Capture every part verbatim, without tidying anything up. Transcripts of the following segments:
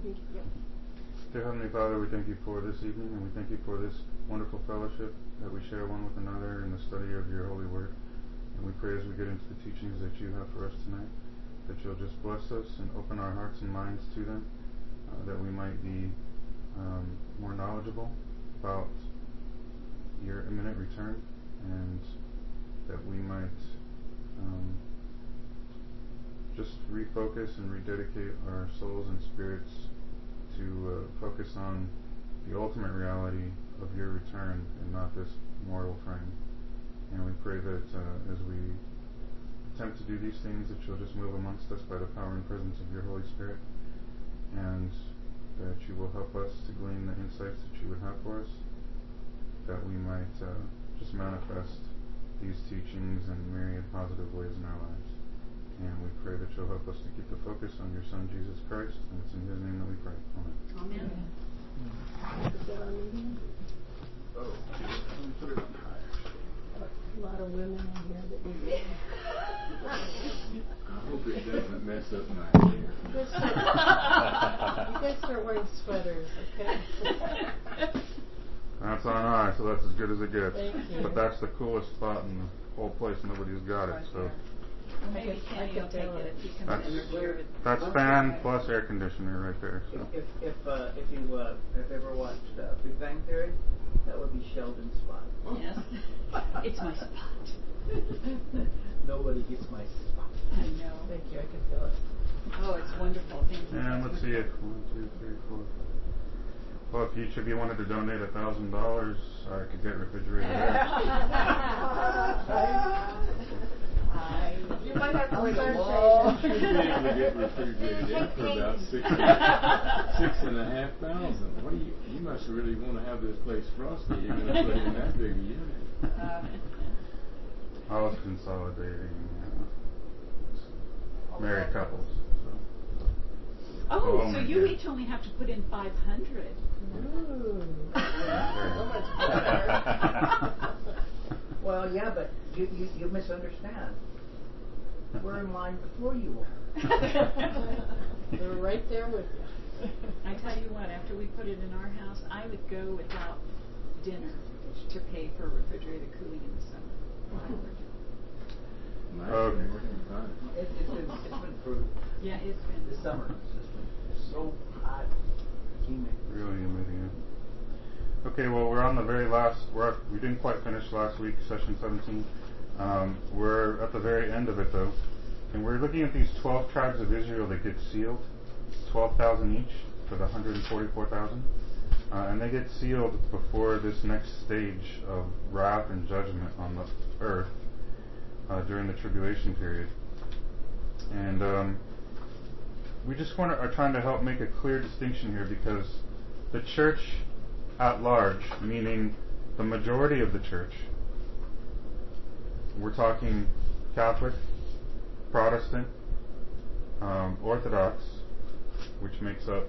Yep. Dear Heavenly Father, we thank you for this evening, and we thank you for this wonderful fellowship that we share one with another in the study of your holy word. And we pray as we get into the teachings that you have for us tonight, that you'll just bless us and open our hearts and minds to them, uh, that we might be um, more knowledgeable about your imminent return, and that we might um, just refocus and rededicate our souls and spirits to uh, focus on the ultimate reality of your return and not this mortal frame. And we pray that uh, as we attempt to do these things, that you'll just move amongst us by the power and presence of your Holy Spirit, and that you will help us to glean the insights that you would have for us, that we might uh, just manifest these teachings in myriad positive ways in our lives. And we pray that you'll help us to keep the focus on your Son, Jesus Christ, and it's in his name that we pray. Amen. Amen. Is that our meeting? Oh, let me put it on higher. A lot of women in here that need it. I hope it doesn't mess up my hair. You guys start, you guys start wearing sweaters, okay? That's on high, so that's as good as it gets. Thank you. But that's the coolest spot in the whole place. Nobody's got it, so. Well, maybe Kenny will take it if he comes That's, in here. that's fan plus air conditioner right there. So. If if if, uh, if you uh, have ever watched uh, Big Bang Theory, that would be Sheldon's spot. Yes, it's my spot. Nobody gets my spot. I know. Thank you. I can feel it. Oh, it's wonderful. Thank you. And let's see it. One, two, three, four. Well, if each of you wanted to donate a thousand dollars, I could get refrigerator air. I, you might have to wait a You should be able to get refrigerated in for about six and, six and a half thousand. What do you? You must really want to have this place frosty. You're going to put in that big a unit. Uh, I was consolidating uh, married couples. So. oh, Oh, so you yeah. each only have to put in five hundred. ooh. So much better. Well, yeah, but you, you, you misunderstand. We're in line before you are. They're right there with you. I tell you what, after we put it in our house, I would go without dinner to pay for refrigerated cooling in the summer. I would. Nice. Okay. We're doing fine. It, it's been it's been brutal. Yeah, it's been. This summer has just been so hot, humid. Really humid. Okay, well, we're on the very last. We're at, we didn't quite finish last week, session seventeen. Um, we're at the very end of it, though, and we're looking at these twelve tribes of Israel that get sealed, twelve thousand each for the one hundred forty-four thousand, uh, and they get sealed before this next stage of wrath and judgment on the earth uh, during the tribulation period. And um, we just want to, are trying to help make a clear distinction here, because the church at large, meaning the majority of the church, we're talking Catholic, Protestant, um, Orthodox, which makes up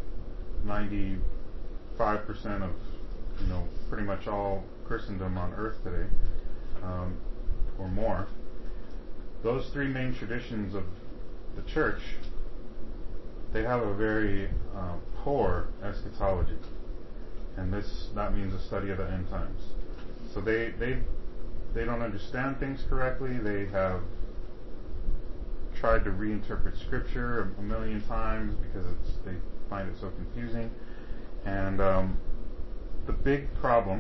ninety-five percent of, you know, pretty much all Christendom on earth today, um, or more. Those three main traditions of the church, they have a very uh, poor eschatology. And this that means a study of the end times. So they they they don't understand things correctly. They have tried to reinterpret Scripture a, a million times because it's they find it so confusing. And um, the big problem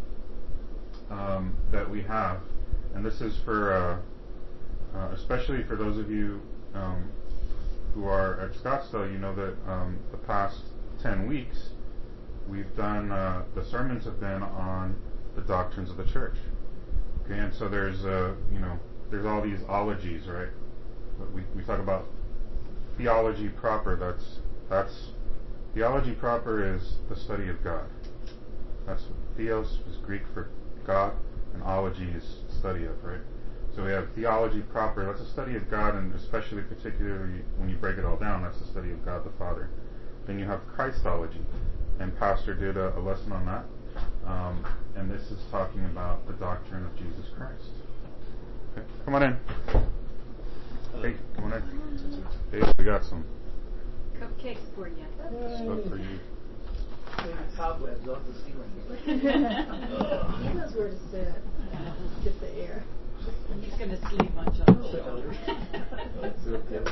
um, that we have, and this is for uh, uh, especially for those of you um, who are at Scottsdale, you know that um, the past ten weeks. We've done, uh, the sermons have been on the doctrines of the church. Okay, and so there's, uh, you know, there's all these ologies, right? But we, we talk about theology proper. That's, that's, theology proper is the study of God. That's, theos is Greek for God, and ology is study of, right? So we have theology proper, that's a study of God, and especially particularly when you break it all down, that's the study of God the Father. Then you have Christology. And Pastor did a, a lesson on that. Um, and this is talking about the doctrine of Jesus Christ. Okay, come on in. Hey, come on in. Hey, we got some cupcakes for you. Stuff for you. Clean the cobwebs off the ceiling. He knows where to sit. Get the air. He's going to sleep on John's shoulder. That's okay.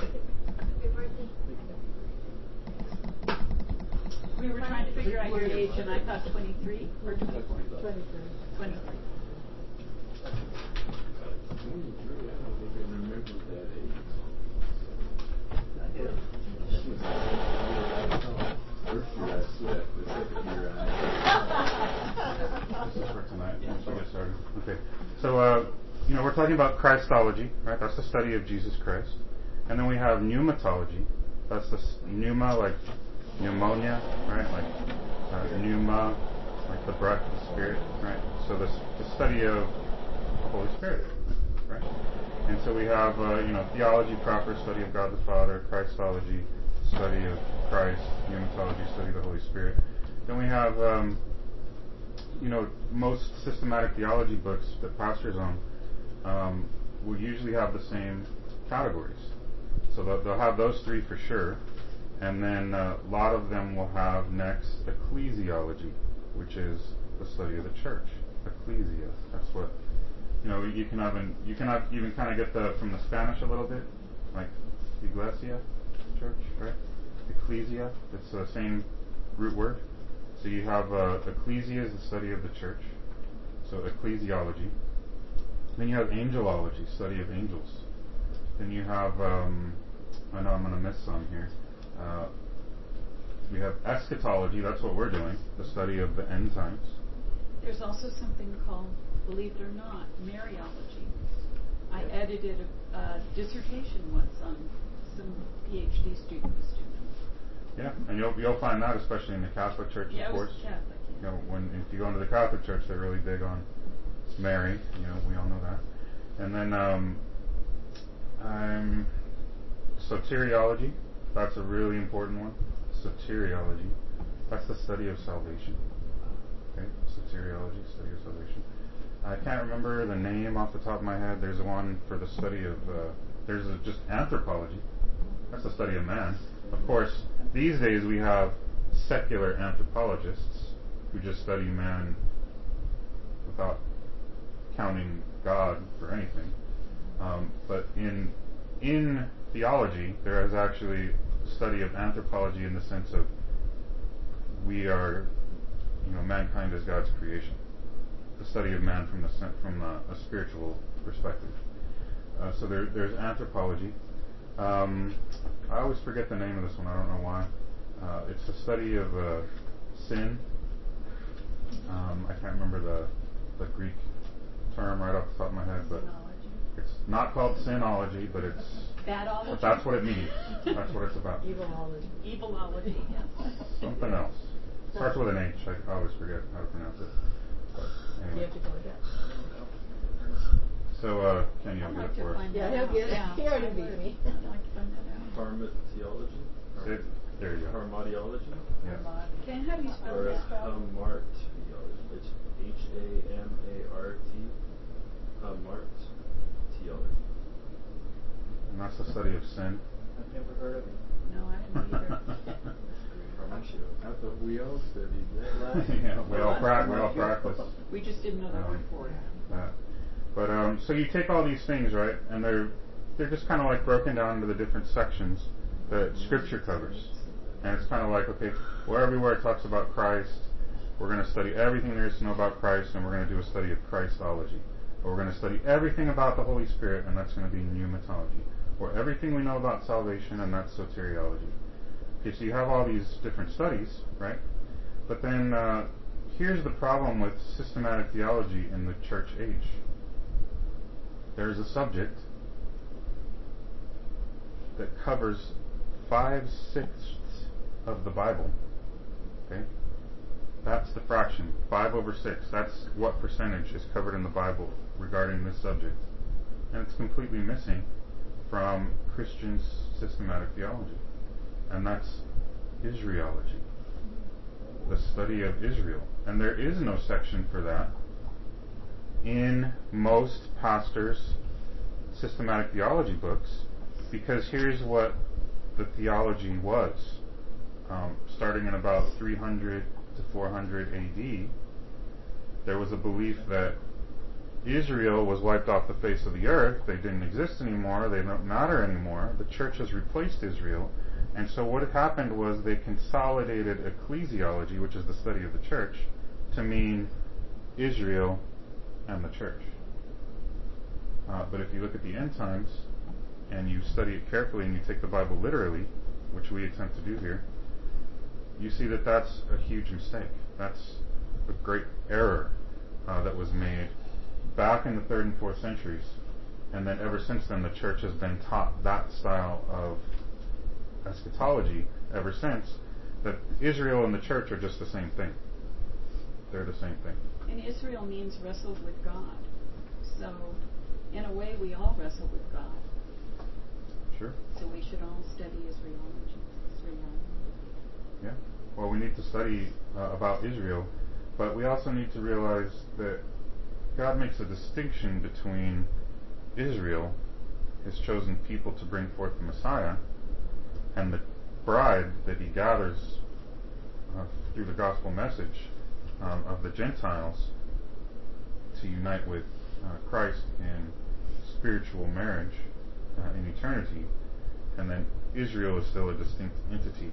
We were trying to figure out your age, and I thought twenty-three or twenty-four. Twenty-three. twenty-three. twenty-three, I don't think I remember that age. I do. First year I slept, the second year I This is for tonight. Once we get started. Okay. So, uh, you know, we're talking about Christology, right? That's the study of Jesus Christ. And then we have pneumatology. That's the s- pneuma, like pneumonia, right? Like uh, pneuma, like the breath of the Spirit, right? So this the study of the Holy Spirit, right? And so we have, uh, you know, theology proper, study of God the Father, Christology, study of Christ, pneumatology, study of the Holy Spirit. Then we have, um, you know, most systematic theology books that pastors own um, will usually have the same categories. So they'll, they'll have those three for sure. And then uh, a lot of them will have next ecclesiology, which is the study of the church. Ecclesia. That's what, you know, you can have an, you can have even kind of get the from the Spanish a little bit, like iglesia, church, right? Ecclesia. It's the same root word. So you have uh, ecclesia is the study of the church. So ecclesiology. Then you have angelology, study of angels. Then you have, um, I know I'm going to miss some here. Uh, we have eschatology, that's what we're doing, the study of the end times. There's also something called, believe it or not, Mariology. I edited a, a dissertation once on some PhD student was doing. Yeah, and you'll you'll find that especially in the Catholic Church, Yeah, of it was course. Catholic. You know, when if you go into the Catholic Church, they're really big on Mary. You know, we all know that. And then um, um, soteriology. That's a really important one. Soteriology. That's the study of salvation. Okay, soteriology, study of salvation. I can't remember the name off the top of my head. There's one for the study of. Uh, there's a, just anthropology. That's the study of man. Of course, these days we have secular anthropologists who just study man without counting God for anything. Um, but in in theology, there is actually a study of anthropology in the sense of we are, you know, mankind is God's creation. The study of man from the from a, a spiritual perspective. Uh, so there, there's anthropology. Um, I always forget the name of this one. I don't know why. Uh, it's the study of uh, sin. Um, I can't remember the the Greek term right off the top of my head, but it's not called sinology, but it's Badology. but that's what it means. That's what it's about. Evilology. Evilology, yes. Something else. Starts with an H. I, I always forget how to pronounce it. But You anyway. have to go with that. So, uh, Kenny, I'll I'd get like it to for us. find Yeah, that he'll out. get it. Yeah. He already beat me. I'd like to find that out. Harmatiology? Sit. There you go. Harmatiology? Yeah. Okay, how do you spell Or that? hamartiology. It's H A M A R T. Hamartiology. And that's the study of sin. I've never heard of it. No, I didn't either. Harmatio. I thought we all studied that. Yeah, we all pra- we all practice We just didn't know the Um, word for it. that. But um, so you take all these things, right, and they're they're just kind of like broken down into the different sections that Scripture covers. And it's kind of like, okay, well, everywhere it talks about Christ, we're going to study everything there is to know about Christ, and we're going to do a study of Christology. Or we're going to study everything about the Holy Spirit, and that's going to be pneumatology. Or everything we know about salvation, and that's soteriology. Okay, so you have all these different studies, right? But then uh, here's the problem with systematic theology in the church age. There's a subject that covers five-sixths of the Bible. Okay? That's the fraction. Five over six. That's what percentage is covered in the Bible regarding this subject. And it's completely missing from Christian systematic theology. And that's Israelology. The study of Israel. And there is no section for that in most pastors' systematic theology books, because here's what the theology was. um, starting in about three hundred to four hundred A D, there was a belief that Israel was wiped off the face of the earth. They didn't exist anymore. They don't matter anymore. The church has replaced Israel. And so what had happened was they consolidated ecclesiology, which is the study of the church, to mean Israel and the church. Uh, but if you look at the end times and you study it carefully and you take the Bible literally, which we attempt to do here, you see that that's a huge mistake. That's a great error uh, that was made back in the third and fourth centuries. And then ever since then, the church has been taught that style of eschatology ever since, that Israel and the church are just the same thing. They're the same thing. And Israel means wrestled with God. So, in a way, we all wrestle with God. Sure. So we should all study Israelology. Israelology. Yeah. Well, we need to study uh, about Israel, but we also need to realize that God makes a distinction between Israel, his chosen people to bring forth the Messiah, and the bride that he gathers uh, through the gospel message um, of the Gentiles to unite with uh, Christ in spiritual marriage uh, in eternity. And then Israel is still a distinct entity.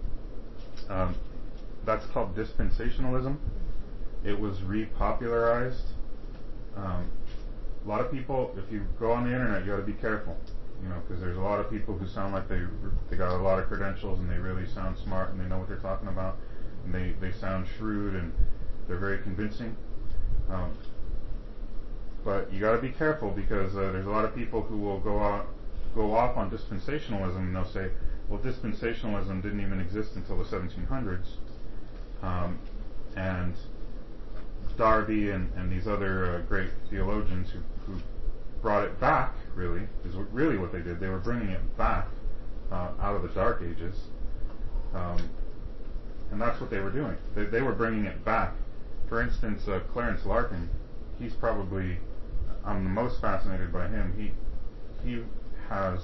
Um, that's called dispensationalism. It was repopularized. Um, a lot of people, if you go on the internet, you got to be careful, you know, because there's a lot of people who sound like they they got a lot of credentials and they really sound smart and they know what they're talking about, and they, they sound shrewd and they're very convincing. Um, but you got to be careful because uh, there's a lot of people who will go out go off on dispensationalism and they'll say, well, dispensationalism didn't even exist until the seventeen hundreds, um, and Darby and, and these other uh, great theologians who, who brought it back, really, is really what they did. They were bringing it back uh, out of the Dark Ages, um, and that's what they were doing. They, they were bringing it back. For instance, uh, Clarence Larkin, he's probably, I'm the most fascinated by him. He he has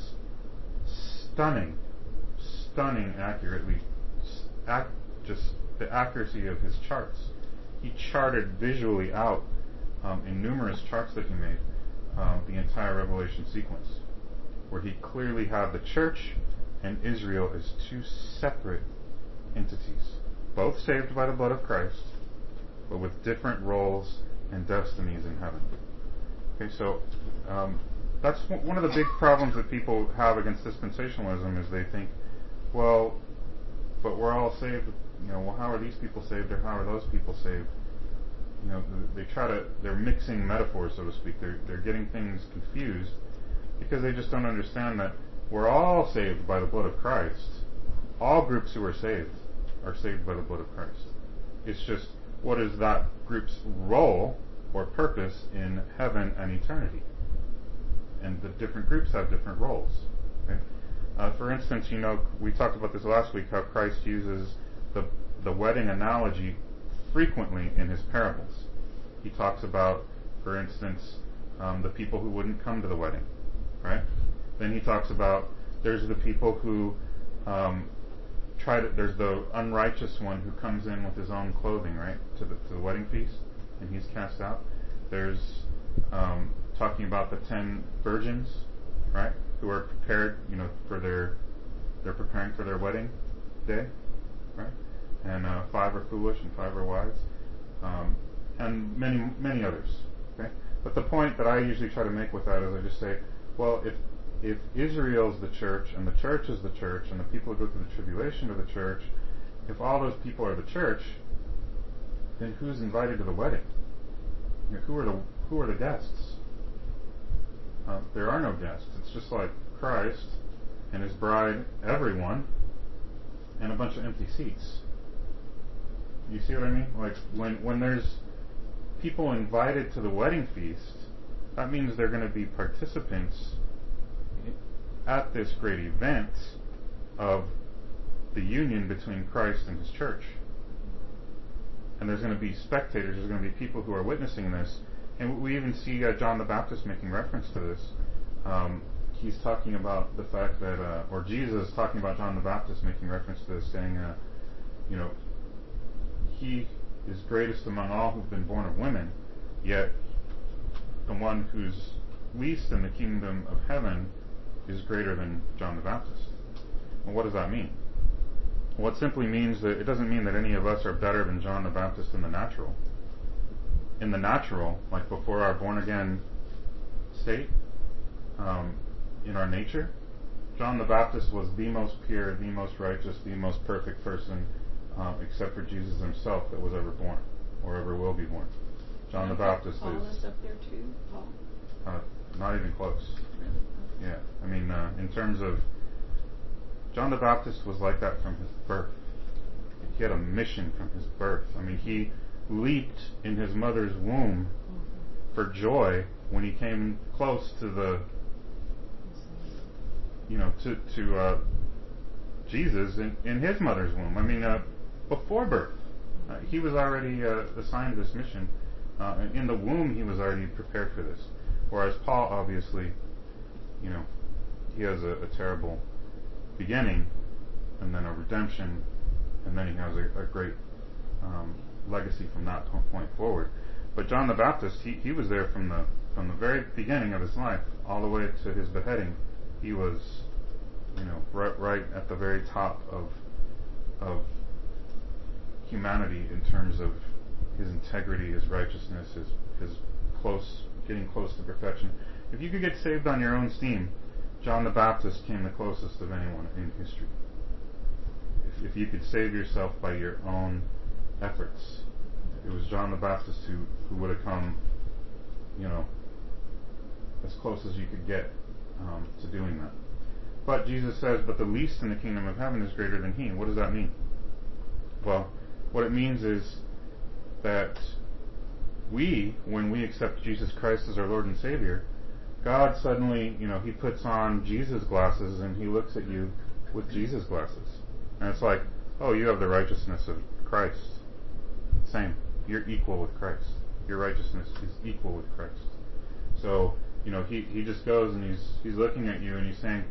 stunning, stunning accurately, ac- just the accuracy of his charts. He charted visually out um, in numerous charts that he made um, the entire Revelation sequence, where he clearly had the church and Israel as two separate entities, both saved by the blood of Christ, but with different roles and destinies in heaven. Okay, so um, that's w- one of the big problems that people have against dispensationalism is they think, well, but we're all saved. You know, well, how are these people saved, or how are those people saved? You know, they try to, they're mixing metaphors, so to speak. They're, they're getting things confused because they just don't understand that we're all saved by the blood of Christ. All groups who are saved are saved by the blood of Christ. It's just, what is that group's role or purpose in heaven and eternity? And the different groups have different roles. Okay? Uh, for instance, you know, we talked about this last week, how Christ uses the the wedding analogy frequently in his parables. He talks about, for instance, um, the people who wouldn't come to the wedding, right? Then he talks about there's the people who um, try to. There's the unrighteous one who comes in with his own clothing, right, to the to the wedding feast, and he's cast out. There's um, talking about the ten virgins, right, who are prepared, you know, for their they're preparing for their wedding day. Right? And uh, five are foolish and five are wise, um, and many many others. Okay, but the point that I usually try to make with that is I just say, well, if if Israel's the church and the church is the church and the people who go through the tribulation are the church, if all those people are the church, then who's invited to the wedding? You know, who are the who are the guests? Uh, there are no guests. It's just like Christ and his bride, everyone, and a bunch of empty seats. You see what I mean? Like when when there's people invited to the wedding feast, that means they're going to be participants at this great event of the union between Christ and his church. And there's going to be spectators, there's going to be people who are witnessing this. And we even see uh, John the Baptist making reference to this. Um, he's talking about the fact that, uh, or Jesus is talking about John the Baptist, making reference to this, saying, uh, you know, he is greatest among all who've been born of women, yet the one who's least in the kingdom of heaven is greater than John the Baptist. Well, what does that mean? Well, it simply means that it doesn't mean that any of us are better than John the Baptist in the natural. In the natural, like before our born-again state, um, in our nature, John the Baptist was the most pure, the most righteous, the most perfect person, um, except for Jesus himself, that was ever born or ever will be born. John the Baptist Paul is is up there too. Paul. uh, not even close. Really? Yeah, I mean, uh, in terms of John the Baptist was like that from his birth. He had a mission from his birth. I mean, he leaped in his mother's womb for joy when he came close to the, you know, to to uh, Jesus in, in his mother's womb. I mean, uh, before birth, uh, he was already uh, assigned this mission. Uh, and in the womb, he was already prepared for this. Whereas Paul, obviously, you know, he has a, a terrible beginning, and then a redemption, and then he has a, a great um, legacy from that point forward. But John the Baptist, he, he was there from the from the very beginning of his life all the way to his beheading. He was, you know, right right at the very top of of humanity in terms of his integrity, his righteousness, his his close getting close to perfection. If you could get saved on your own steam, John the Baptist came the closest of anyone in history. If, if you could save yourself by your own efforts, it was John the Baptist who, who would have come, you know, as close as you could get um, to doing that. But Jesus says, but the least in the kingdom of heaven is greater than he. What does that mean? Well, what it means is that we, when we accept Jesus Christ as our Lord and Savior, God suddenly, you know, he puts on Jesus glasses and he looks at you with Jesus glasses. And it's like, oh, you have the righteousness of Christ. Same. You're equal with Christ. Your righteousness is equal with Christ. So, you know, he, he just goes and he's he's looking at you and he's saying,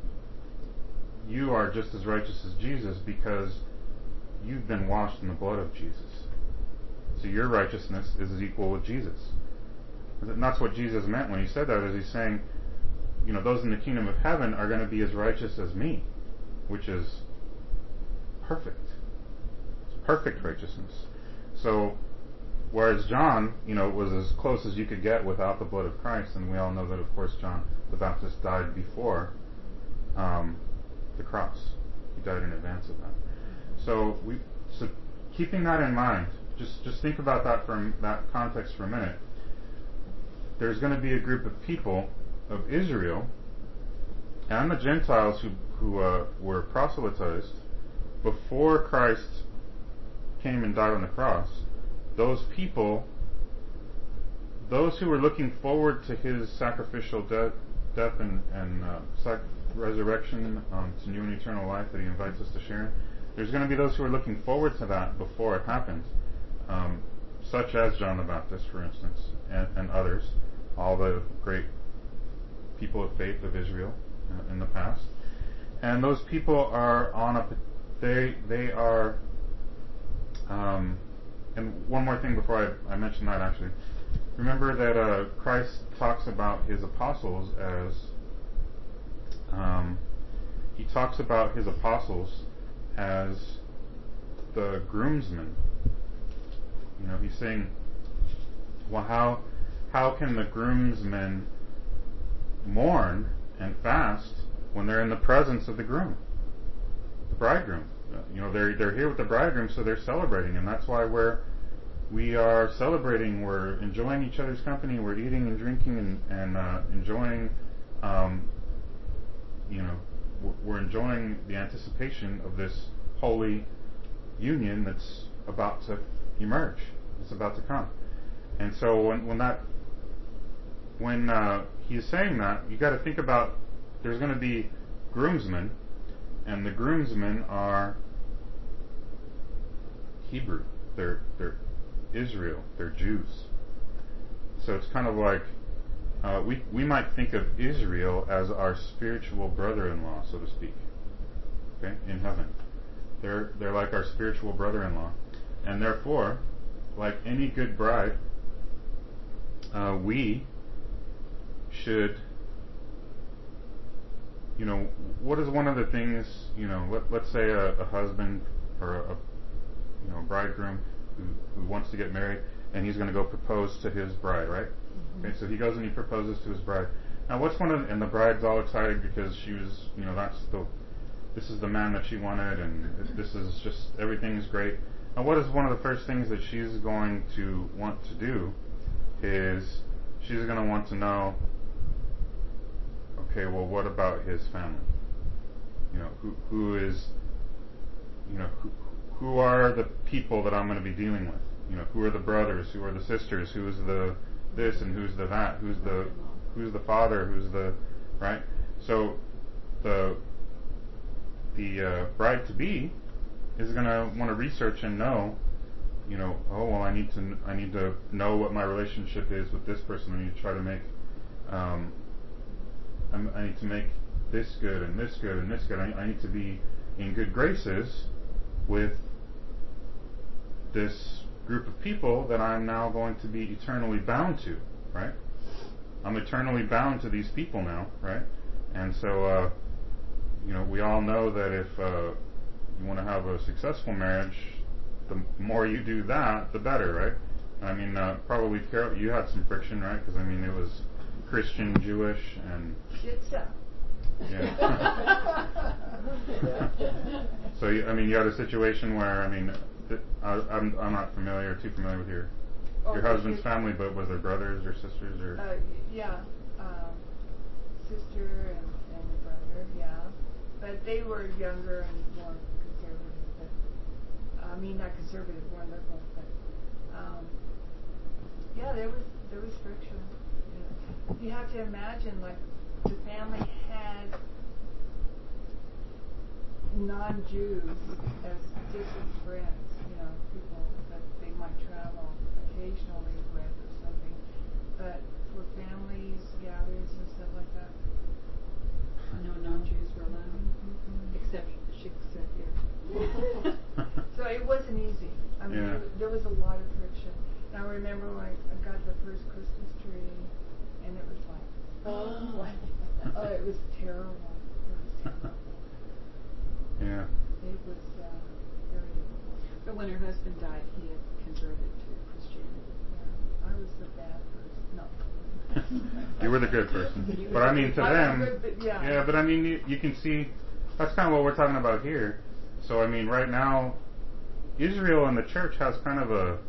you are just as righteous as Jesus because you've been washed in the blood of Jesus. So your righteousness is equal with Jesus. And that's what Jesus meant when he said that, is he's saying, you know, those in the kingdom of heaven are going to be as righteous as me, which is perfect. It's perfect righteousness. So, whereas John, you know, was as close as you could get without the blood of Christ, and we all know that, of course, John the Baptist died before um, the cross. He died in advance of that. So, we, so keeping that in mind, just just think about that from that context for a minute. There's going to be a group of people of Israel and the Gentiles who who uh, were proselytized before Christ came and died on the cross. Those people, those who were looking forward to his sacrificial de- death and, and uh, sac- resurrection um, to new and eternal life that he invites us to share in, there's going to be those who are looking forward to that before it happens, um, such as John the Baptist, for instance, and, and others, all the great people of faith of Israel uh, in the past. And those people are on a, they they are, um, and one more thing before I, I mention that actually, remember that uh, Christ talks about his apostles as, um, he talks about his apostles as the groomsmen. You know, he's saying, well, how how can the groomsmen mourn and fast when they're in the presence of the groom, the bridegroom? You know, they're they're here with the bridegroom, so they're celebrating, and that's why we're we are celebrating. We're enjoying each other's company. We're eating and drinking and and uh, enjoying, um, you know, we're enjoying the anticipation of this holy union that's about to emerge. It's about to come. And so when when that when uh, he's saying that, you got to think about there's going to be groomsmen, and the groomsmen are Hebrew. They're they're Israel. They're Jews. So it's kind of like uh, we we might think of Israel as our spiritual brother-in-law, so to speak. Okay, in heaven, they're they're like our spiritual brother-in-law, and therefore, like any good bride, uh, we should, you know, what is one of the things, you know, let, let's say a, a husband or a, a you know bridegroom who, who wants to get married, and he's going to go propose to his bride, right? Mm-hmm. Okay, so he goes and he proposes to his bride. Now, what's one of, and the bride's all excited because she was, you know, that's the, this is the man that she wanted, and this is just, everything's great. Now, what is one of the first things that she's going to want to do is she's going to want to know, okay, well, what about his family? You know, who who is, you know, who, who are the people that I'm going to be dealing with? You know, who are the brothers? Who are the sisters? Who's the this and who's the that? Who's the who's the father? Who's the right? So the the uh, bride to be is going to want to research and know, you know, oh well, I need to I need to know what my relationship is with this person. I need to try to make um, I'm, I need to make this good and this good and this good. I, I need to be in good graces with this group of people that I'm now going to be eternally bound to, right? I'm eternally bound to these people now, right? And so, uh, you know, we all know that if uh, you want to have a successful marriage, the more you do that, the better, right? I mean, uh, probably, Carol, you had some friction, right? Because, I mean, it was Christian, Jewish, and... Shitza. Yeah. So, I mean, you had a situation where, I mean, th- I, I'm I'm not familiar, too familiar with your Oh, your husband's family, but was there brothers or sisters or? Uh, yeah, um, sister and, and brother, yeah, but they were younger and more conservative. But I mean, not conservative, more liberal. But um, yeah, there was there was friction. You know. You have to imagine, like, the family had non-Jews as distant friends, you know, people that they might travel occasionally with or something. But for families, gatherings and stuff like that, No non-Jews were allowed, mm-hmm. except Chick said here. So it wasn't easy. I mean, Yeah. there, there was a lot of friction. And I remember when I got the first Christmas tree, and it was like, oh, oh, it was terrible. It was terrible. Yeah. It was uh, very difficult. But when her husband died, he had converted to Christianity. Yeah, I was the bad person. No. You were the good person. But I mean, to I was them, good, but yeah. yeah, but I mean, you, you can see, that's kind of what we're talking about here. So, I mean, right now, Israel and the church has kind of a,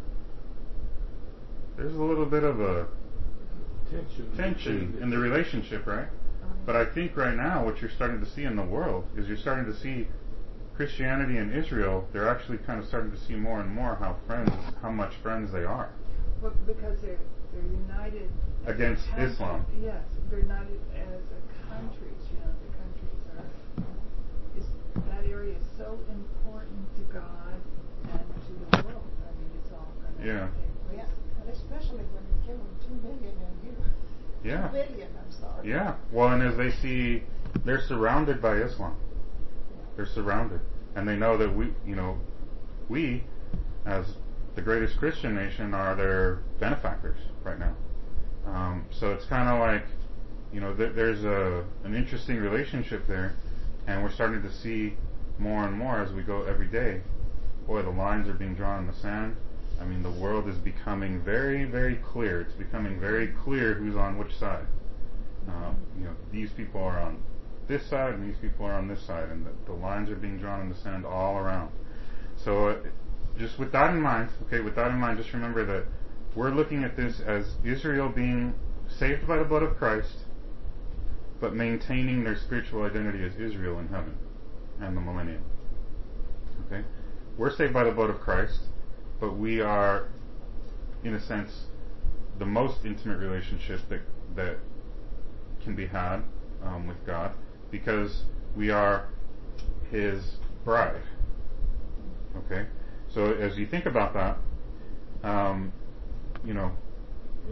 there's a little bit of a Tension. tension in the relationship, right? But I think right now what you're starting to see in the world is you're starting to see Christianity and Israel, they're actually kind of starting to see more and more how friends, how much friends they are. Well, because they're they're united as a Against country. Islam. Yes, they're united as a countries. You know, the countries are. Is, that area is so important to God and to the world. I mean, it's all going to Yeah. take place. Yeah, and especially when you're killing two million and you. Yeah. Two billion, I'm sorry. Yeah. Well, and as they see, they're surrounded by Islam. They're surrounded. And they know that we, you know, we, as the greatest Christian nation, are their benefactors right now. Um, so it's kind of like, you know, th- there's a an interesting relationship there, and we're starting to see more and more as we go every day. Boy, the lines are being drawn in the sand. I mean, the world is becoming very, very clear. It's becoming very clear who's on which side. Um, you know, these people are on this side, and these people are on this side, and the, the lines are being drawn in the sand all around. So, uh, just with that in mind, okay, with that in mind, just remember that we're looking at this as Israel being saved by the blood of Christ, but maintaining their spiritual identity as Israel in heaven and the millennium. Okay, we're saved by the blood of Christ, but we are, in a sense, the most intimate relationship that that can be had um, with God, because we are His bride. Okay, so as you think about that, um, you know,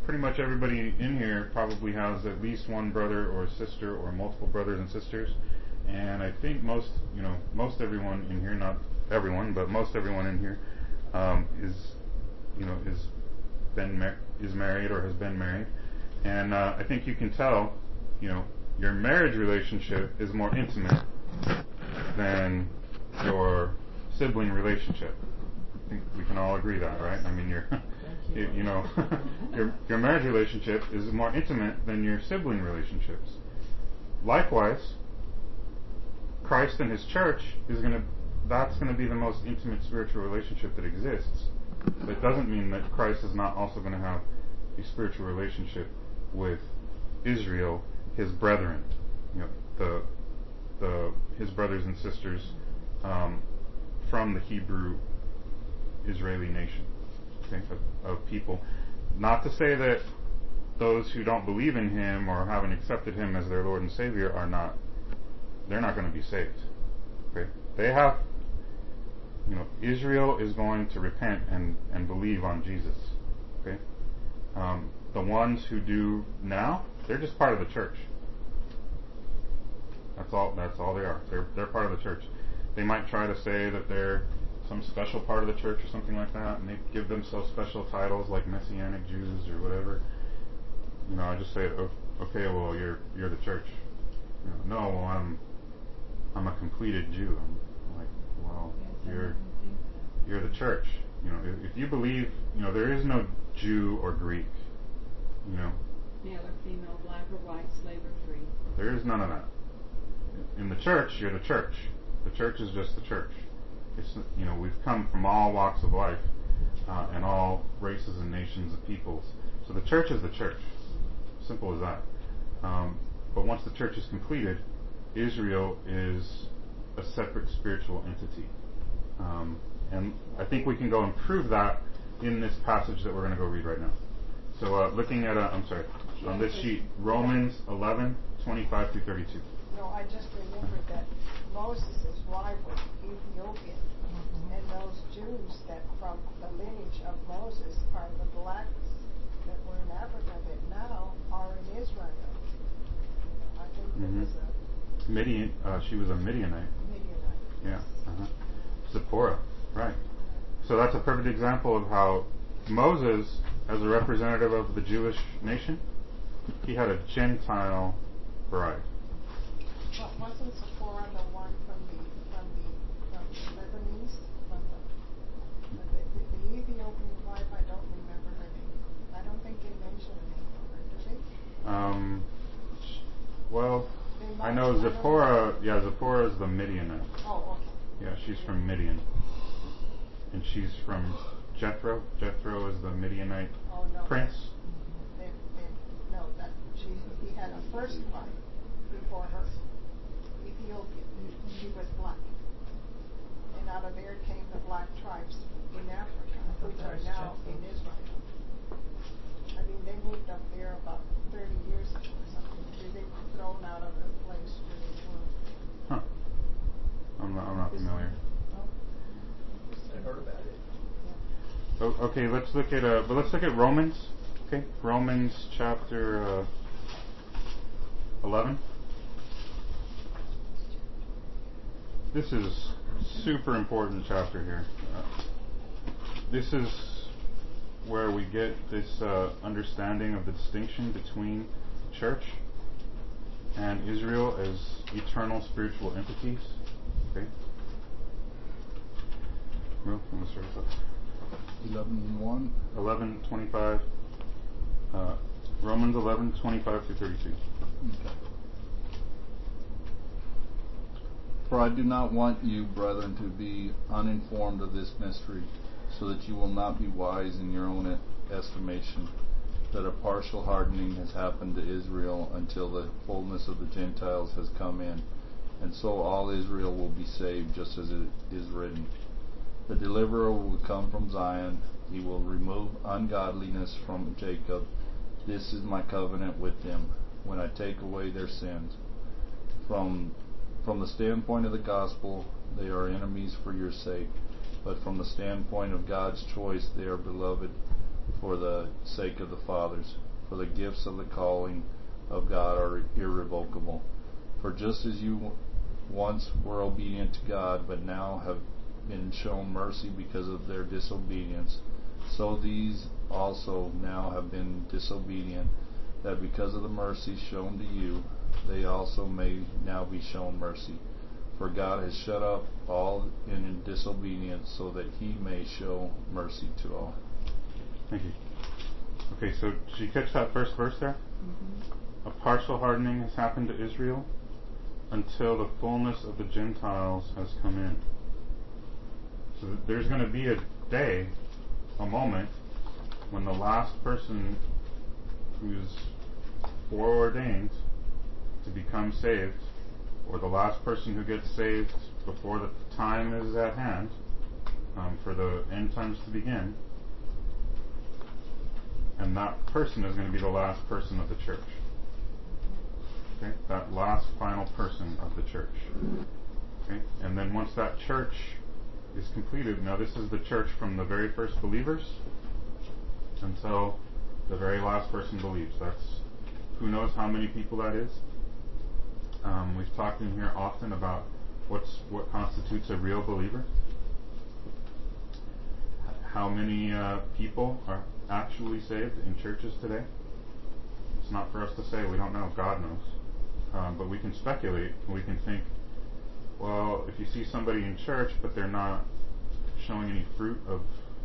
pretty much everybody in here probably has at least one brother or sister or multiple brothers and sisters. And I think most, you know, most everyone in here, not everyone, but most everyone in here um, is, you know, is been mar- is married or has been married. And uh, I think you can tell, you know, your marriage relationship is more intimate than your sibling relationship. I think we can all agree that, right? I mean, your, you, you know, your your marriage relationship is more intimate than your sibling relationships. Likewise, Christ and His church is going to, that's going to be the most intimate spiritual relationship that exists. But it doesn't mean that Christ is not also going to have a spiritual relationship with Israel, His brethren, you know, the the His brothers and sisters um, from the Hebrew Israeli nation, okay, of, of people. Not to say that those who don't believe in Him or haven't accepted Him as their Lord and Savior are not, they're not going to be saved. Okay, they have, you know, Israel is going to repent and, and believe on Jesus. Okay, um, the ones who do now, they're just part of the church. That's all. That's all they are. They're they're part of the church. They might try to say that they're some special part of the church or something like that, and they give themselves special titles like Messianic Jews or whatever. You know, I just say, oh, okay, well, you're you're the church. You know, no, well, I'm I'm a completed Jew. I'm like, well, you're you're the church. You know, if, if you believe, you know, there is no Jew or Greek. You know, male or female, black or white, slave or free. There is none of that. In the church, you're the church. The church is just the church. It's, you know, we've come from all walks of life uh, and all races and nations of peoples. So the church is the church. Simple as that. Um, but once the church is completed, Israel is a separate spiritual entity. Um, and I think we can go and prove that in this passage that we're going to go read right now. So uh, looking at, uh, I'm sorry, on this sheet, Romans eleven, twenty-five through thirty-two. No, I just remembered that Moses' wife was Ethiopian, mm-hmm. and those Jews that from the lineage of Moses are the blacks that were in Africa that now are in Israel. I think mm-hmm. there was a Midian. Uh, she was a Midianite. Midianite. Yeah. Uh-huh. Zipporah. Right. So that's a perfect example of how Moses, as a representative of the Jewish nation, he had a Gentile bride. Well, wasn't Zipporah the one from the from the from the Lebanese? From the, the, the, the Ethiopian wife, I don't remember her name. I don't think they mention a name for her, do they? Um. Well, I know Zipporah. Yeah, Zipporah is the Midianite. Oh, okay. Yeah, she's from Midian, and she's from Jethro. Jethro is the Midianite oh, no, prince. They, they, no, that she he had a first wife before her. Ethiopian. She was black. And out of there came the black tribes in Africa, which are now in Israel. I mean, they moved up there about thirty years ago or something. They were thrown out of the place where they were. Huh. I'm not, I'm not familiar. I heard about it. Oh, okay, let's look at uh, but let's look at Romans. Okay, Romans chapter uh, eleven. This is super important chapter here. Uh, this is where we get this uh, understanding of the distinction between the church and Israel as eternal spiritual entities. Okay. Well, let's start with that. eleven one. eleven twenty-five. Uh, Romans eleven twenty-five through thirty-two. Okay. For I do not want you, brethren, to be uninformed of this mystery, so that you will not be wise in your own estimation, that a partial hardening has happened to Israel until the fullness of the Gentiles has come in, and so all Israel will be saved, just as it is written. The deliverer will come from Zion, he will remove ungodliness from Jacob. This is my covenant with them, when I take away their sins. From From the standpoint of the gospel, they are enemies for your sake, but from the standpoint of God's choice, they are beloved for the sake of the fathers. For the gifts of the calling of God are irrevocable. For just as you once were obedient to God, but now have been shown mercy because of their disobedience, so these also now have been disobedient, that because of the mercy shown to you, they also may now be shown mercy. For God has shut up all in disobedience, so that He may show mercy to all. Thank you. Okay, so did you catch that first verse there? Mm-hmm. A partial hardening has happened to Israel until the fullness of the Gentiles has come in. So th- there's going to be a day, a moment, when the last person who's foreordained to become saved, or the last person who gets saved before the time is at hand, um, for the end times to begin, and that person is going to be the last person of the church. Okay, that last final person of the church. Okay, and then once that church is completed, now this is the church from the very first believers until the very last person believes. That's who knows how many people that is. Um, we've talked in here often about what's what constitutes a real believer. How many uh, people are actually saved in churches today? It's not for us to say. We don't know. God knows. Um, but we can speculate. We can think, well, if you see somebody in church but they're not showing any fruit of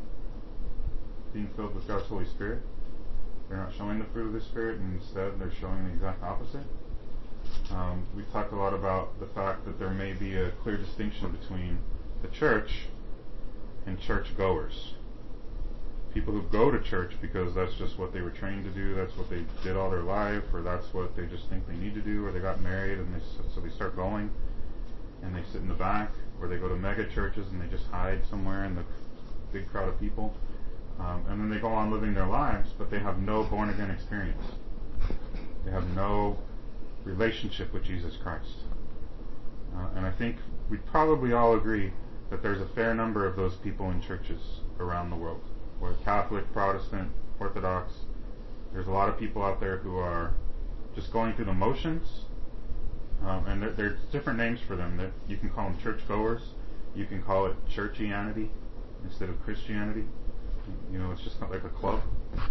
being filled with God's Holy Spirit, they're not showing the fruit of the Spirit, and instead they're showing the exact opposite. Um, we've talked a lot about the fact that there may be a clear distinction between the church and church goers. People who go to church because that's just what they were trained to do, that's what they did all their life, or that's what they just think they need to do, or they got married and they so they start going and they sit in the back, or they go to mega churches and they just hide somewhere in the big crowd of people, um, and then they go on living their lives, but they have no born again experience. They have no relationship with Jesus Christ. Uh, and I think we'd probably all agree that there's a fair number of those people in churches around the world. Whether Catholic, Protestant, Orthodox, there's a lot of people out there who are just going through the motions, um, and there, there's different names for them. That you can call them churchgoers, you can call it churchianity instead of Christianity. You know, it's just not like a club,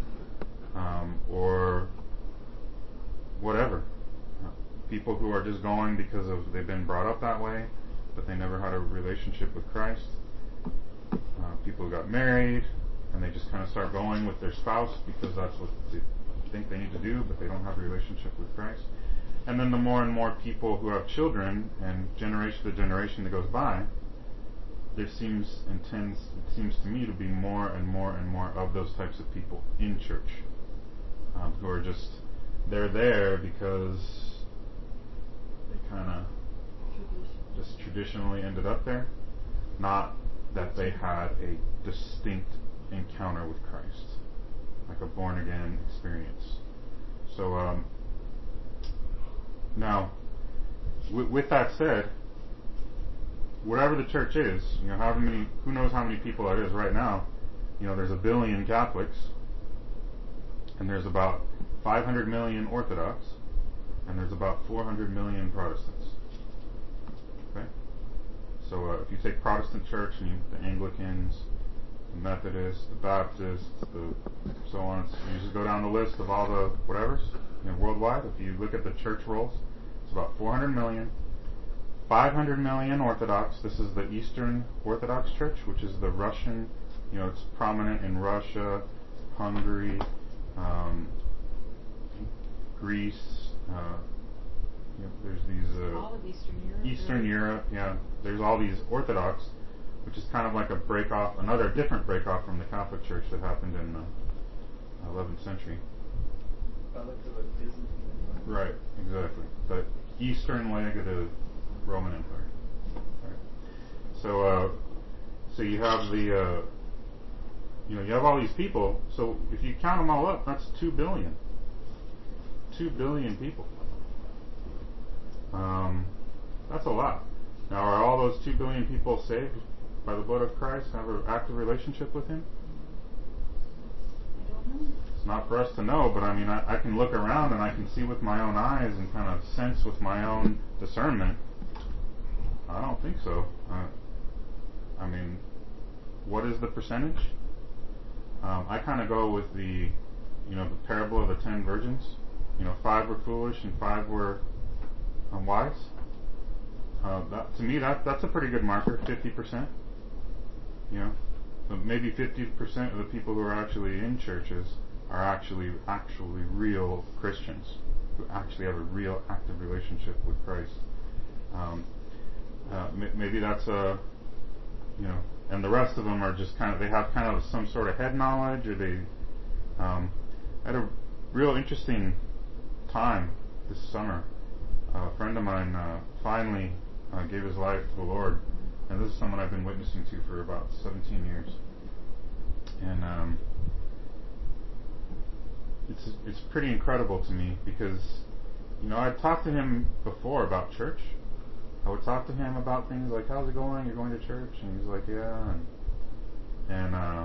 um, or whatever. Uh, people who are just going because of they've been brought up that way, but they never had a relationship with Christ. Uh, people who got married, and they just kind of start going with their spouse because that's what they think they need to do, but they don't have a relationship with Christ. And then the more and more people who have children, and generation to generation that goes by, there seems and tends, it seems to me, to be more and more and more of those types of people in church, um, who are just, they're there because they kind of just traditionally ended up there, not that they had a distinct encounter with Christ, like a born again experience. So um, now, w- with that said, whatever the church is, you know, however many, who knows how many people that is right now. You know, there's a billion Catholics, and there's about five hundred million Orthodox, and there's about four hundred million Protestants. Okay? So uh, if you take Protestant church and you, the Anglicans, the Methodists, the Baptists, the so on, you just go down the list of all the whatevers, you know, worldwide. If you look at the church rolls, it's about four hundred million. five hundred million Orthodox. This is the Eastern Orthodox Church, which is the Russian, you know, it's prominent in Russia, Hungary, um, Greece. Uh, you know, there's these. Uh, all of Eastern Europe. Eastern really. Europe, yeah. There's all these Orthodox, which is kind of like a break off, another different break off from the Catholic Church that happened in the eleventh century. Right, exactly. The eastern leg of the Roman Empire. Right. So, uh, so you have the, uh, you know, you have all these people. So if you count them all up, that's two billion. Two billion people. Um, that's a lot. Now, are all those two billion people saved by the blood of Christ? Have an active relationship with Him? not for us to know, but I mean, I, I can look around and I can see with my own eyes and kind of sense with my own discernment. I don't think so. Uh, I mean, what is the percentage? Um, I kind of go with the, you know, the parable of the ten virgins. You know, five were foolish and five were um, wise. Uh, that, to me, that that's a pretty good marker, fifty percent. You know, so maybe fifty percent of the people who are actually in churches are actually actually real Christians who actually have a real active relationship with Christ. Um, uh, m- maybe that's a, you know, and the rest of them are just kind of, they have kind of some sort of head knowledge, or they um, had a real interesting time this summer. A friend of mine uh, finally uh, gave his life to the Lord, and this is someone I've been witnessing to for about seventeen years. And um, it's it's pretty incredible to me because, you know, I'd talked to him before about church. I would talk to him about things like, how's it going? You're going to church? And he's like, yeah. And, and uh,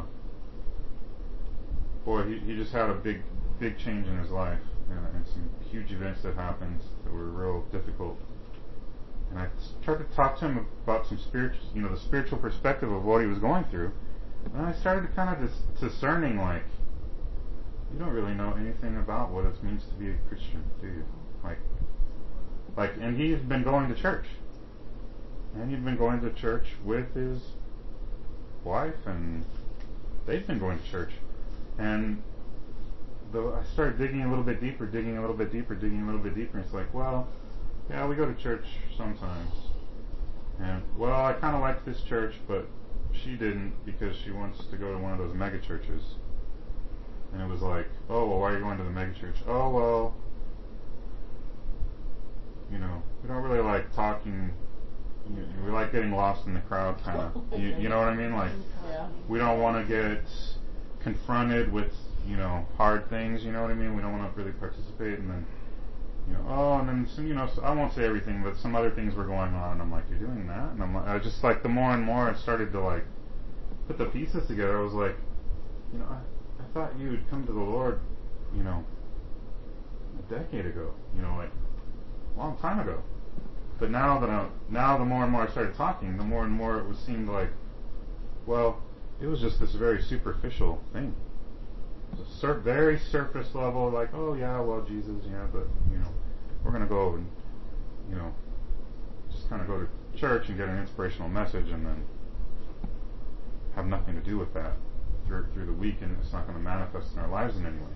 boy, he, he just had a big, big change in his life, and, and some huge events that happened that were real difficult. And I tried to talk to him about some spiritual, you know, the spiritual perspective of what he was going through. And I started to kind of dis- discerning, like, you don't really know anything about what it means to be a Christian, do you? Like, like, and he's been going to church. And he'd been going to church with his wife, and they've been going to church. And the, I started digging a little bit deeper, digging a little bit deeper, digging a little bit deeper. And it's like, well, yeah, we go to church sometimes. And, well, I kind of like this church, but she didn't because she wants to go to one of those mega churches. And it was like, oh, well, why are you going to the mega church? Oh, well, you know, we don't really like talking. You know, we like getting lost in the crowd, kind of. You, you know what I mean? Like, Yeah. we don't want to get confronted with, you know, hard things. You know what I mean? We don't want to really participate, and then, you know, oh, and then some, you know, so I won't say everything, but some other things were going on, and I'm like, you're doing that? And I'm like, I was just like, the more and more I started to like put the pieces together, I was like, you know, I, I thought you would come to the Lord, you know, a decade ago, you know, like a long time ago. But now that I, now the more and more I started talking, the more and more it was seemed like, well, it was just this very superficial thing. It was a sur- very surface level, like, oh yeah, well, Jesus, yeah, but, you know, we're going to go and, you know, just kind of go to church and get an inspirational message and then have nothing to do with that through through the week, and it's not going to manifest in our lives in any way.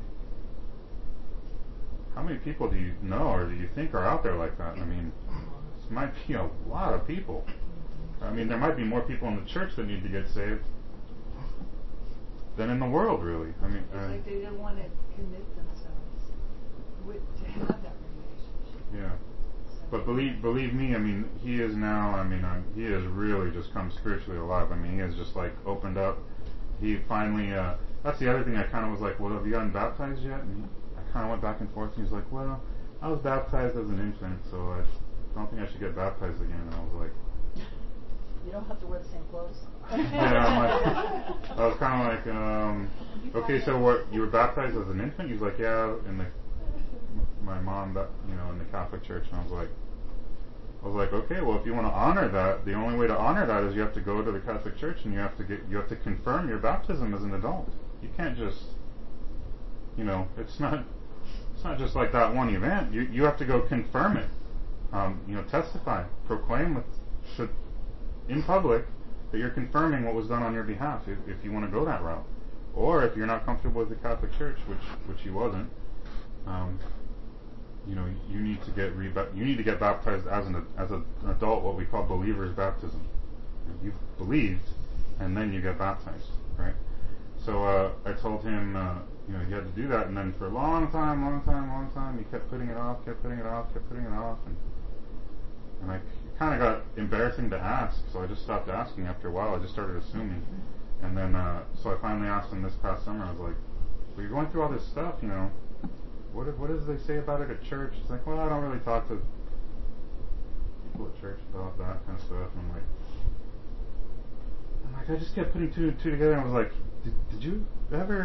How many people do you know or do you think are out there like that? I mean, this might be a lot of people. I mean, there might be more people in the church that need to get saved than in the world, really. I mean, It's uh, like they don't want to commit themselves with, to have that relationship. yeah. But believe believe me, I mean, he is now, I mean, uh, he has really just come spiritually alive. I mean, he has just like opened up. He finally, uh, that's the other thing, I kind of was like, well, have you gotten baptized yet? And he, I kind of went back and forth, and he was like, well, I was baptized as an infant, so I don't think I should get baptized again. And I was like, You don't have to wear the same clothes. yeah, I'm like, I was kind of like, um, okay, so what, you were baptized as an infant? He was like, yeah, in the, my mom, you know, in the Catholic Church. And I was like, I was like, okay, well, if you want to honor that, the only way to honor that is you have to go to the Catholic Church and you have to get, you have to confirm your baptism as an adult. You can't just, you know, it's not, it's not just like that one event. You you have to go confirm it. Um, you know, testify, proclaim with, to, in public that you're confirming what was done on your behalf. If, if you want to go that route, or if you're not comfortable with the Catholic Church, which which he wasn't. Um, You know, you need to get re- you need to get baptized as an as an adult, what we call believer's baptism. You've believed, and then you get baptized, right? So uh, I told him, uh, you know, he had to do that, and then for a long time, long time, long time, he kept putting it off, kept putting it off, kept putting it off, and and I kind of got embarrassing to ask, so I just stopped asking. After a while, I just started assuming, and then uh, so I finally asked him this past summer. I was like, "Well, you're going through all this stuff, you know. What what does they say about it at church?" It's like, well, I don't really talk to people at church about that kind of stuff. And I'm like, I'm like, I just kept putting two and two together. And I was like, did, did you ever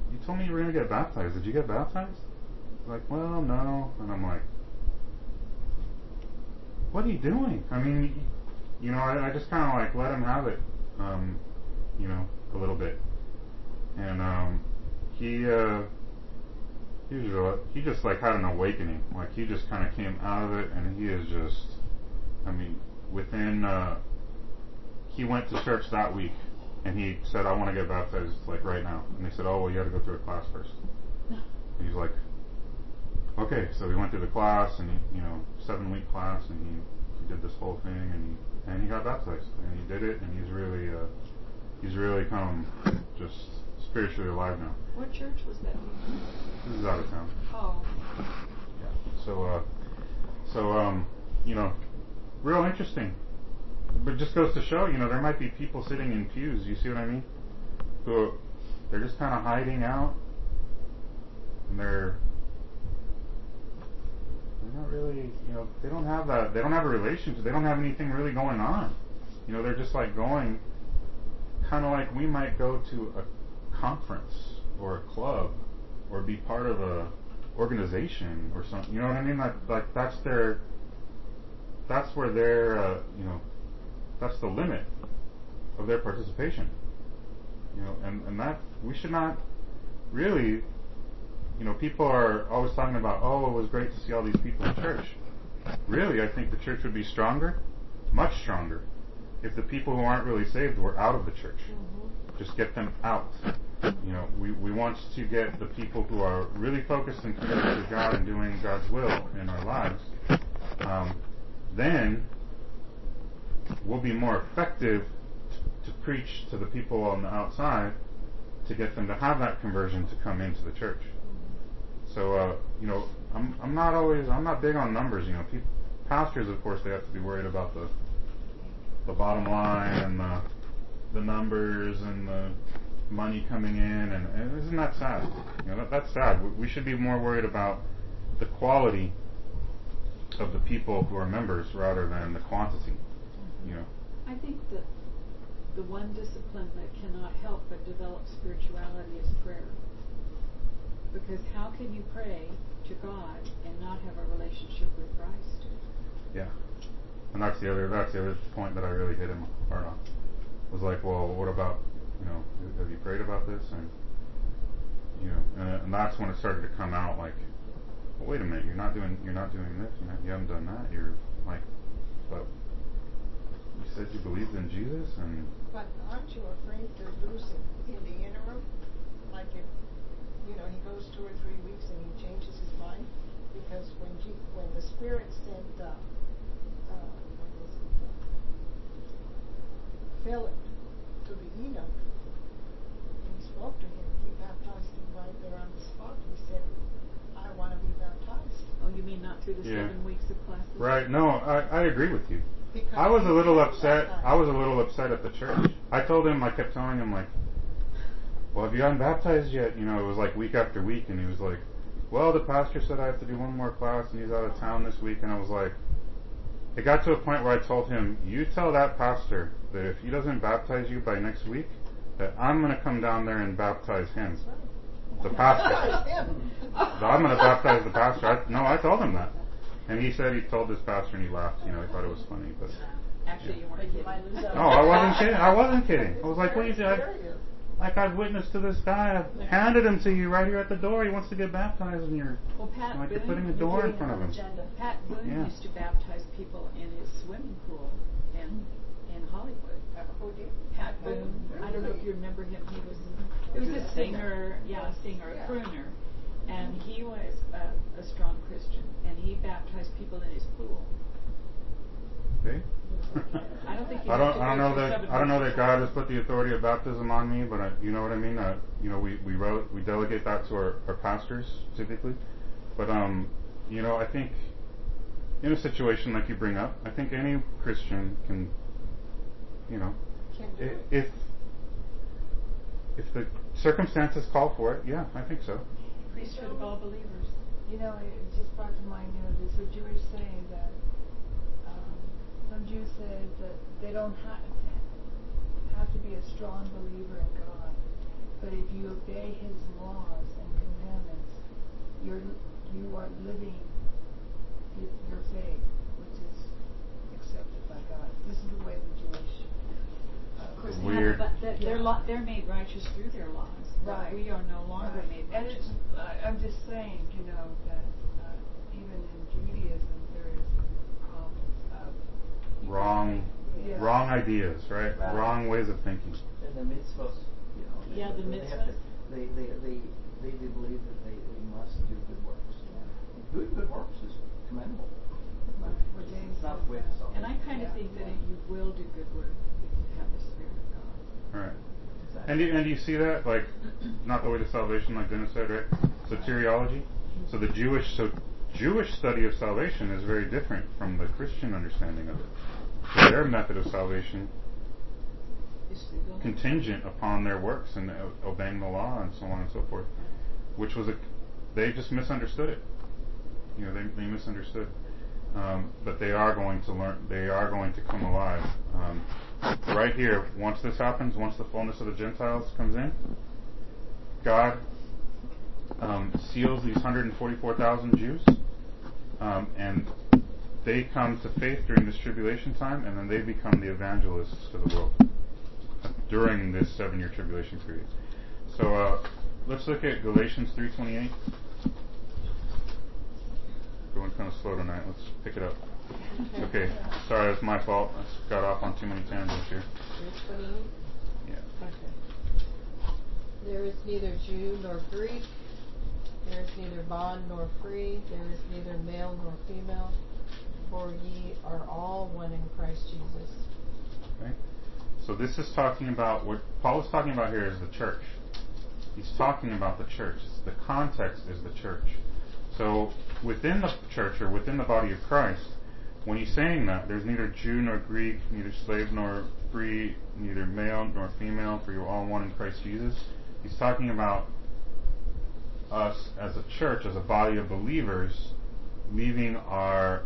you told me you were going to get baptized. Did you get baptized? Like, well, no. And I'm like, what are you doing? I mean, you know, I, I just kind of like let him have it, um, you know, a little bit. And um, he, uh, he was real, he just like had an awakening. Like he just kind of came out of it, and he is just, I mean, within, uh, he went to church that week, and he said, I want to get baptized like right now. And they said, oh, well, you got to go through a class first. And he's like, okay. So he went through the class, and he, you know, seven week class, and he, he did this whole thing, and he and he got baptized, and he did it, and he's really, uh, he's really come just spiritually alive now. What church was that? This is out of town. Oh. Yeah. So, uh, so um, you know, real interesting. But it just goes to show, you know, there might be people sitting in pews. You see what I mean? Who are, they're just kind of hiding out, and they're they're not really, you know, they don't have that. They don't have a relationship. They don't have anything really going on. You know, they're just like going, kind of like we might go to a conference or a club or be part of a organization or something. You know what I mean? Like, like that's their, that's where their, uh, you know, that's the limit of their participation. You know, and, and that, we should not really, you know, people are always talking about, oh, it was great to see all these people in church. Really, I think the church would be stronger, much stronger, if the people who aren't really saved were out of the church. Mm-hmm. Just get them out. You know, we, we want to get the people who are really focused and committed to God and doing God's will in our lives. Um, then we'll be more effective to preach to the people on the outside to get them to have that conversion to come into the church. So, uh, you know, I'm I'm not always I'm not big on numbers. You know, people, pastors, of course, they have to be worried about the the bottom line and the the numbers and the money coming in, and, and isn't that sad? You know, that, that's sad. We, we should be more worried about the quality of the people who are members rather than the quantity. You know. I think that the one discipline that cannot help but develop spirituality is prayer. Because how can you pray to God and not have a relationship with Christ? Yeah. And that's the other that's the other point that I really hit him hard on. Was like, well, what about, you know, have you prayed about this? And you know, and, and that's when it started to come out. Like, well, wait a minute, you're not doing you're not doing this. You're not, you haven't done that. You're like, but you said you believed in Jesus, and. But aren't you afraid to lose it in the interim? Like if, you know, he goes two or three weeks and he changes his mind? Because when G, when the Spirit sent uh, uh, what was it, uh, Philip to the eunuch, and he spoke to him, he baptized him right there on the spot. He said, I want to be baptized. Oh, you mean not through the Yeah. seven weeks of classes? Right. No, I, I agree with you. Because I was a little upset. baptized. I was a little upset at the church. I told him, I kept telling him, like, well, have you gotten baptized yet? You know, it was like week after week, and he was like, well, the pastor said I have to do one more class, and he's out of town this week. And I was like, it got to a point where I told him, you tell that pastor that if he doesn't baptize you by next week, that I'm going to come down there and baptize him. The pastor. So I'm going to baptize the pastor. I, no, I told him that. And he said he told this pastor and he laughed. You know, he thought it was funny. But Actually, yeah. you weren't kidding. No, I wasn't kidding. I wasn't kidding. I was like, what do you say? Like, I've witnessed to this guy. I've handed him to you right here at the door. He wants to get baptized, and you're Well, Pat like Boone, you're putting a door in front of him. Pat Boone Yeah. used to baptize people in his swimming pool in in Hollywood. Uh, who did? Pat Boone. I don't know if you remember him. He was he was a singer, yeah, a singer, a Yeah. crooner, and he was a, a strong Christian, and he baptized people in his pool. Okay. I don't think you I have don't. to I don't go know through that. seven I don't know weeks that of God has classes. put the authority of baptism on me, but I, you know what I mean. Uh, you know, we we wrote, we delegate that to our, our pastors typically. But um, you know, I think in a situation like you bring up, I think any Christian can, you know, Can do i- it. if if the circumstances call for it, yeah, I think so. Priesthood of all believers. You know, it it just brought to mind, you know, there's a Jewish saying that um, some Jews said that they don't have to, have to be a strong believer in God. But if you obey His laws and commandments, you're you are living your faith, which is accepted by God. This is the way the Jewish. Uh, Of course, Weird. They have, but they're, Yeah. lo- they're made righteous through their laws. but Right. We are no longer Right. made And righteous. it's, I, I'm just saying, you know, that uh, even in Judaism there is problems of people Wrong, think- yeah. wrong ideas, right? Right. Wrong ways of thinking. And the mitzvahs, you know. they- Yeah, the they have to- mitzvahs. They, they, they, they, they believe that they, they must do good works. Good, good works is commendable. Right, where James It's not says with that. salvation. And I kind of Yeah. think that you will do good work if you have the Spirit of God. Right. Exactly. And you, and you see that, like, not the way to salvation, like Dennis said, right? Soteriology. So the Jewish, so Jewish study of salvation is very different from the Christian understanding of it. So their method of salvation Is through the law. contingent upon their works and o- obeying the law and so on and so forth, which was a, they just misunderstood it. You know, they they misunderstood. Um, but they are going to learn. They are going to come alive. Um, right here, once this happens, once the fullness of the Gentiles comes in, God um, seals these one hundred forty-four thousand Jews, um, and they come to faith during this tribulation time, and then they become the evangelists to the world during this seven-year tribulation period. So uh, let's look at Galatians three twenty-eight. Going kind of slow tonight. Let's pick it up. Okay, sorry, that's my fault. I got off on too many tangents here. Verse twenty-eight? Yeah. Okay. There is neither Jew nor Greek, there is neither bond nor free, there is neither male nor female, for ye are all one in Christ Jesus. Okay. So this is talking about what Paul is talking about here is the church. He's talking about the church. The context is the church. So within the church or within the body of Christ, when he's saying that, there's neither Jew nor Greek, neither slave nor free, neither male nor female, for you're all one in Christ Jesus. He's talking about us as a church, as a body of believers, leaving our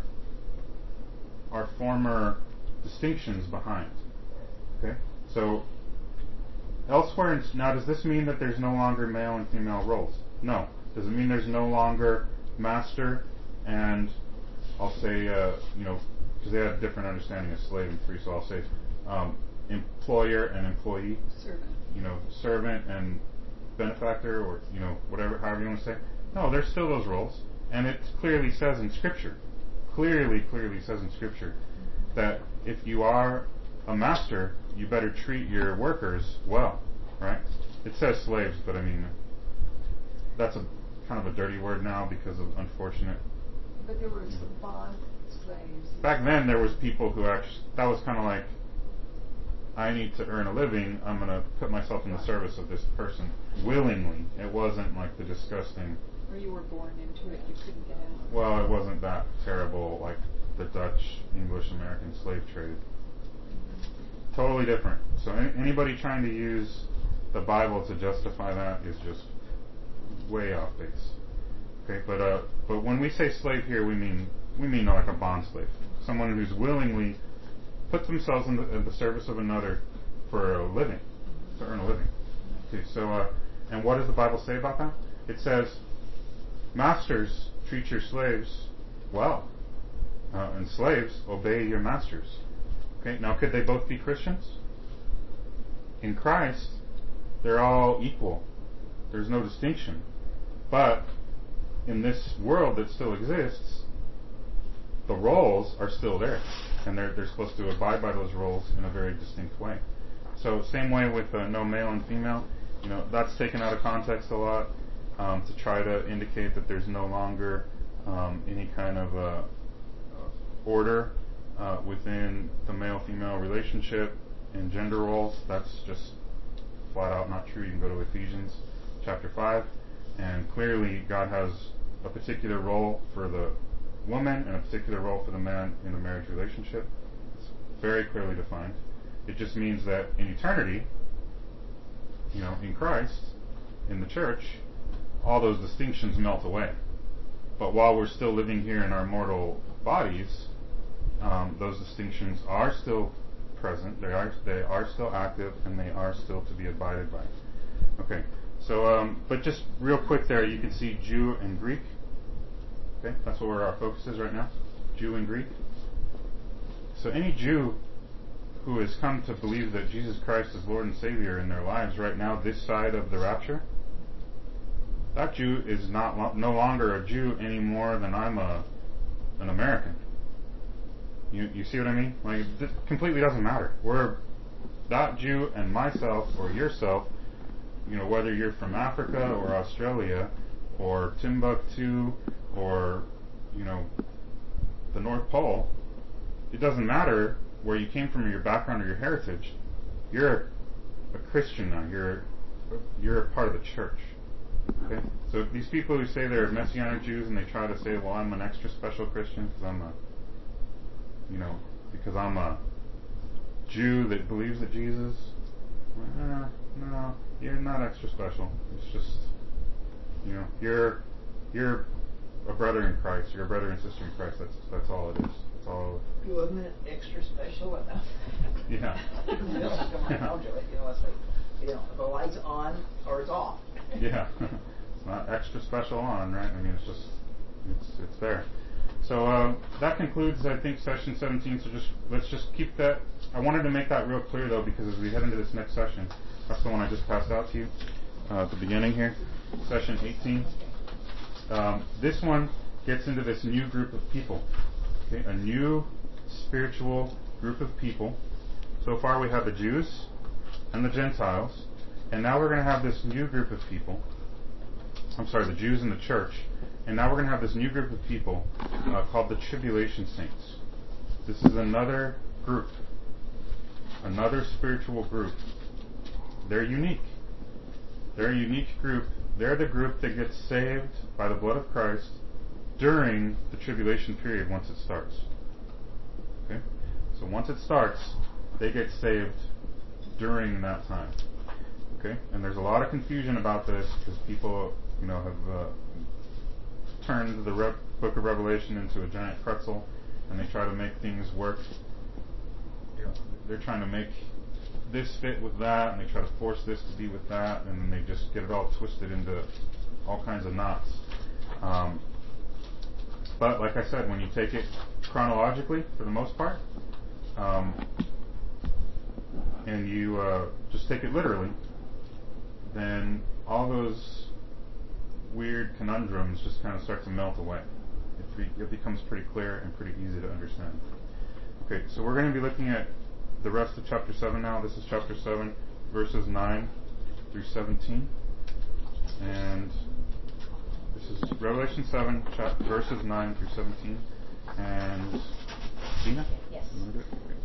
our former distinctions behind. Okay? So elsewhere, in, now does this mean that there's no longer male and female roles? No. Does it mean there's no longer master and I'll say, uh, you know, because they have a different understanding of slave and free, so I'll say um, employer and employee. Servant. You know, servant and benefactor, or, you know, whatever, however you want to say. No, there's still those roles. And it clearly says in Scripture, clearly, clearly says in Scripture, that if you are a master, you better treat your workers well, right? It says slaves, but I mean, that's a kind of a dirty word now because of unfortunate. But there were some bond slaves. Back then, there was people who actually, that was kind of like, I need to earn a living, I'm going to put myself in the service of this person willingly. It wasn't like the disgusting, Or you were born into it, you couldn't get out. well, it wasn't that terrible like the Dutch, English, American slave trade. Totally different. So any, anybody trying to use the Bible to justify that is just way off base. Okay, but uh, but when we say slave here, we mean we mean like a bond slave, someone who's willingly put themselves in the, in the service of another for a living, to earn a living. Okay, so uh, and what does the Bible say about that? It says, masters, treat your slaves well, uh, and slaves, obey your masters. Okay, now could they both be Christians? In Christ, they're all equal. There's no distinction. But in this world that still exists, the roles are still there, and they're they're supposed to abide by those roles in a very distinct way. So same way with uh, no male and female, you know, that's taken out of context a lot um, to try to indicate that there's no longer um, any kind of uh, order uh, within the male-female relationship and gender roles. That's just flat out not true. You can go to Ephesians chapter five, and clearly God has a particular role for the woman and a particular role for the man in a marriage relationship. It's very clearly defined. It just means that in eternity, you know, in Christ, in the church, all those distinctions melt away. But while we're still living here in our mortal bodies, um, those distinctions are still present. They are they are still active, and they are still to be abided by. Okay, so, um, but just real quick there, you can see Jew and Greek. Okay, that's where our focus is right now. Jew and Greek. So any Jew who has come to believe that Jesus Christ is Lord and Savior in their lives right now, this side of the rapture, that Jew is not lo- no longer a Jew any more than I'm a an American. You you see what I mean? Like, it completely doesn't matter. We're that Jew and myself or yourself, you know, whether you're from Africa or Australia or Timbuktu or, you know, the North Pole, it doesn't matter where you came from or your background or your heritage. You're a Christian now. You're you're a part of the church. Okay? So these people who say they're Messianic Jews and they try to say, well, I'm an extra special Christian because I'm a, you know, because I'm a Jew that believes that Jesus, well, no, you're not extra special. It's just, you know, you're you're a brother in Christ. You're a brother and sister in Christ. That's that's all it is. That's all. Wasn't it extra special enough? Yeah. This is my module, you know, it's like, you know, the light's on or it's off. Yeah. It's not extra special on, right? I mean, it's just, it's it's there. So uh, that concludes, I think, session seventeen. So just let's just keep that. I wanted to make that real clear, though, because as we head into this next session, that's the one I just passed out to you uh, at the beginning here, session eighteen. Um, this one gets into this new group of people, okay? A new spiritual group of people. So far we have the Jews and the Gentiles, and now we're going to have this new group of people. I'm sorry, the Jews and the church, and now we're going to have this new group of people uh, called the Tribulation Saints. This is another group, another spiritual group. They're unique. They're a unique group. They're the group that gets saved by the blood of Christ during the tribulation period once it starts. Okay? So once it starts, they get saved during that time. Okay? And there's a lot of confusion about this because people, you know, have uh, turned the Re- book of Revelation into a giant pretzel, and they try to make things work. You know, they're trying to make this fit with that, and they try to force this to be with that, and then they just get it all twisted into all kinds of knots. Um, but like I said, when you take it chronologically, for the most part, um, and you uh, just take it literally, then all those weird conundrums just kind of start to melt away. It, be, it becomes pretty clear and pretty easy to understand. Okay, so we're going to be looking at the rest of chapter seven now. This is chapter seven, verses nine through seventeen. And this is Revelation seven, chap- verses nine through seventeen. And Gina? Yes. You want to do it? Okay.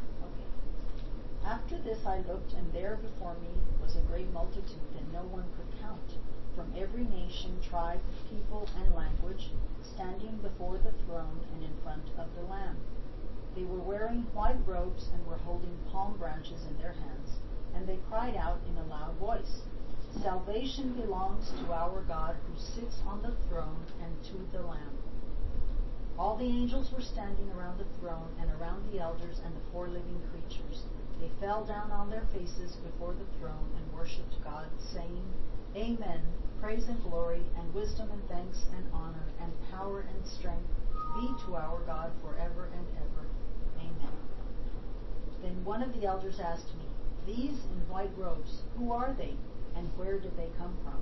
Okay. After this I looked, and there before me was a great multitude that no one could count, from every nation, tribe, people, and language, standing before the throne and in front of the Lamb. They were wearing white robes and were holding palm branches in their hands, and they cried out in a loud voice, Salvation belongs to our God who sits on the throne and to the Lamb. All the angels were standing around the throne and around the elders and the four living creatures. They fell down on their faces before the throne and worshipped God, saying, Amen, praise and glory and wisdom and thanks and honor and power and strength be to our God forever and ever. Amen. Then one of the elders asked me, These in white robes, who are they, and where did they come from?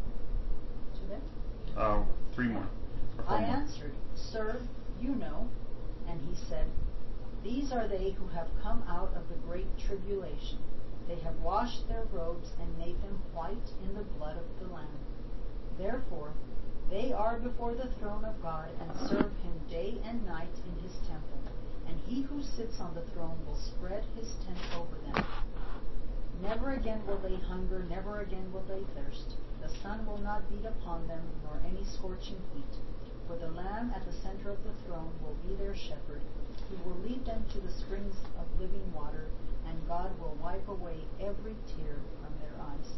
To them? Uh, three more. I answered, Sir, you know. And he said, These are they who have come out of the great tribulation. They have washed their robes and made them white in the blood of the Lamb. Therefore, they are before the throne of God and serve him day and night in his temple. And he who sits on the throne will spread his tent over them. Never again will they hunger, never again will they thirst. The sun will not beat upon them, nor any scorching heat. For the Lamb at the center of the throne will be their shepherd. He will lead them to the springs of living water, and God will wipe away every tear from their eyes.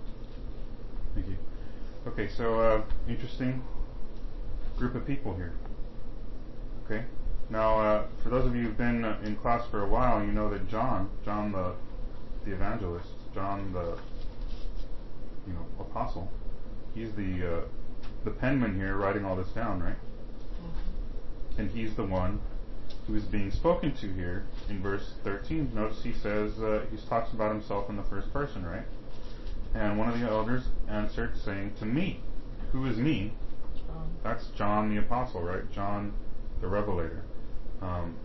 Thank you. Okay, so uh, interesting group of people here. Okay. Now, uh, for those of you who've been uh, in class for a while, you know that John, John the the evangelist, John the you know, apostle. He's the uh, the penman here writing all this down, right? Mm-hmm. And he's the one who is being spoken to here in verse thirteen. Notice he says, uh, he talks about himself in the first person, right? And one of the elders answered, saying, to me. Who is me? John. That's John the apostle, right? John the Revelator. Um,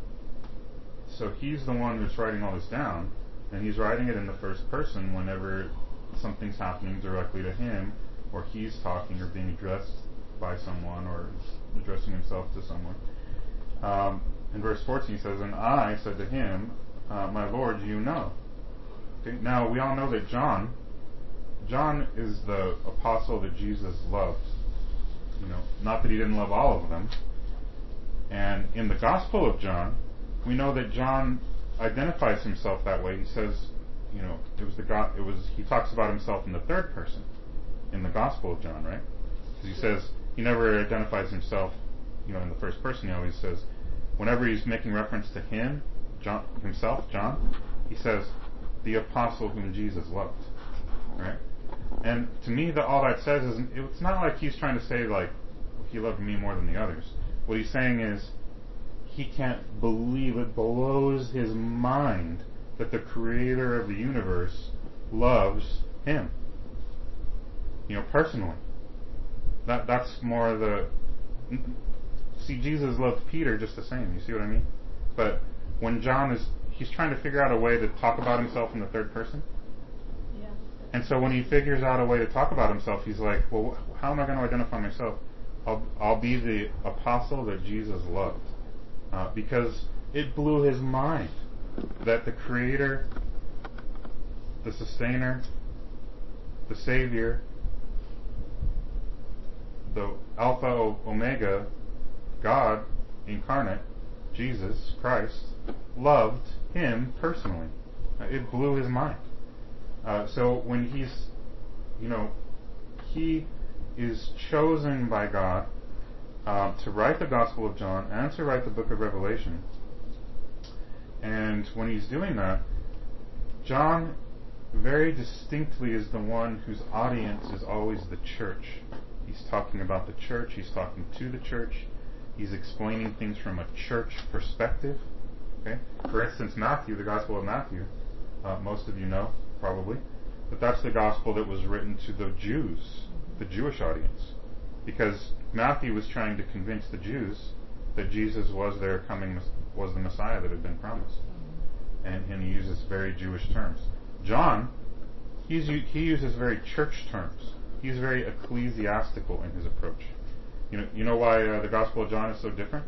so he's the one who's writing all this down, and he's writing it in the first person whenever something's happening directly to him, or he's talking or being addressed by someone, or addressing himself to someone. Um, in verse fourteen he says, and I said to him, uh, my Lord, you know. Okay, now we all know that John, John is the apostle that Jesus loved. You know, not that he didn't love all of them. And in the Gospel of John, we know that John identifies himself that way. He says, you know, it was the God. It was he talks about himself in the third person in the Gospel of John, right? Because he says he never identifies himself, you know, in the first person. He always says, whenever he's making reference to him, John himself, John, he says, the apostle whom Jesus loved, right? And to me, that all that says is, it's not like he's trying to say like he loved me more than the others. What he's saying is, he can't believe, it blows his mind that the creator of the universe loves him. You know, personally. That that's more the. See, Jesus loved Peter just the same. You see what I mean? But when John is, he's trying to figure out a way to talk about himself in the third person. Yeah. And so when he figures out a way to talk about himself, he's like, well, how am I going to identify myself? I'll, I'll be the apostle that Jesus loved. Uh, because it blew his mind that the Creator, the Sustainer, the Savior, the Alpha o- Omega, God incarnate, Jesus Christ, loved him personally. Uh, it blew his mind. Uh, so when he's, you know, he is chosen by God uh, to write the Gospel of John and to write the book of Revelation. And when he's doing that, John very distinctly is the one whose audience is always the church. He's talking about the church, he's talking to the church, he's explaining things from a church perspective. Okay? For instance, Matthew, the Gospel of Matthew, uh, most of you know, probably, but that's the Gospel that was written to the Jews, the Jewish audience. Because Matthew was trying to convince the Jews that Jesus was their coming, was the Messiah that had been promised. And, and he uses very Jewish terms. John, he's, he uses very church terms. He's very ecclesiastical in his approach. You know, you know why uh, the Gospel of John is so different?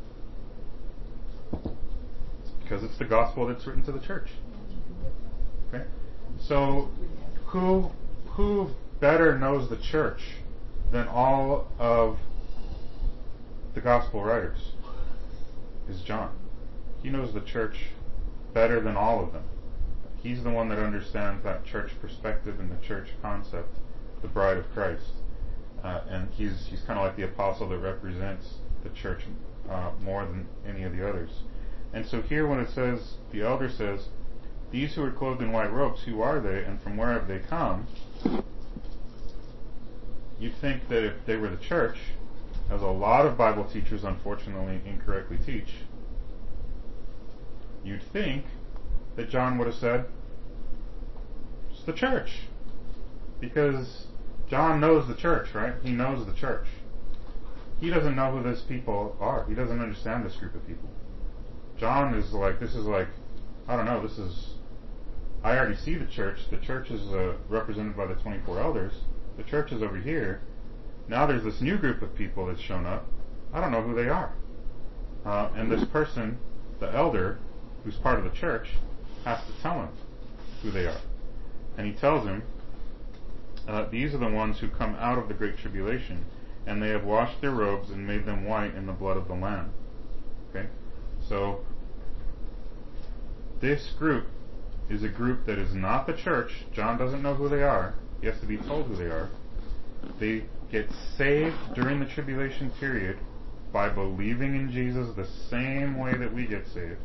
It's because it's the Gospel that's written to the church. Okay? So, who who better knows the church than all of the Gospel writers? Is John. He knows the church better than all of them. He's the one that understands that church perspective and the church concept, the bride of Christ. Uh, and he's he's kind of like the apostle that represents the church uh, more than any of the others. And so here when it says, the elder says, these who are clothed in white robes, who are they and from where have they come? You'd think that if they were the church, as a lot of Bible teachers unfortunately incorrectly teach, you'd think that John would have said, it's the church. Because John knows the church, right? He knows the church. He doesn't know who these people are. He doesn't understand this group of people. John is like, this is like, I don't know, this is, I already see the church. The church is uh, represented by the twenty-four elders. The church is over here. Now there's this new group of people that's shown up. I don't know who they are. Uh, and this person, the elder, who's part of the church, has to tell him who they are. And he tells him, uh, these are the ones who come out of the great tribulation, and they have washed their robes and made them white in the blood of the Lamb. Okay? So, this group is a group that is not the church. John doesn't know who they are. He has to be told who they are. They get saved during the tribulation period by believing in Jesus the same way that we get saved.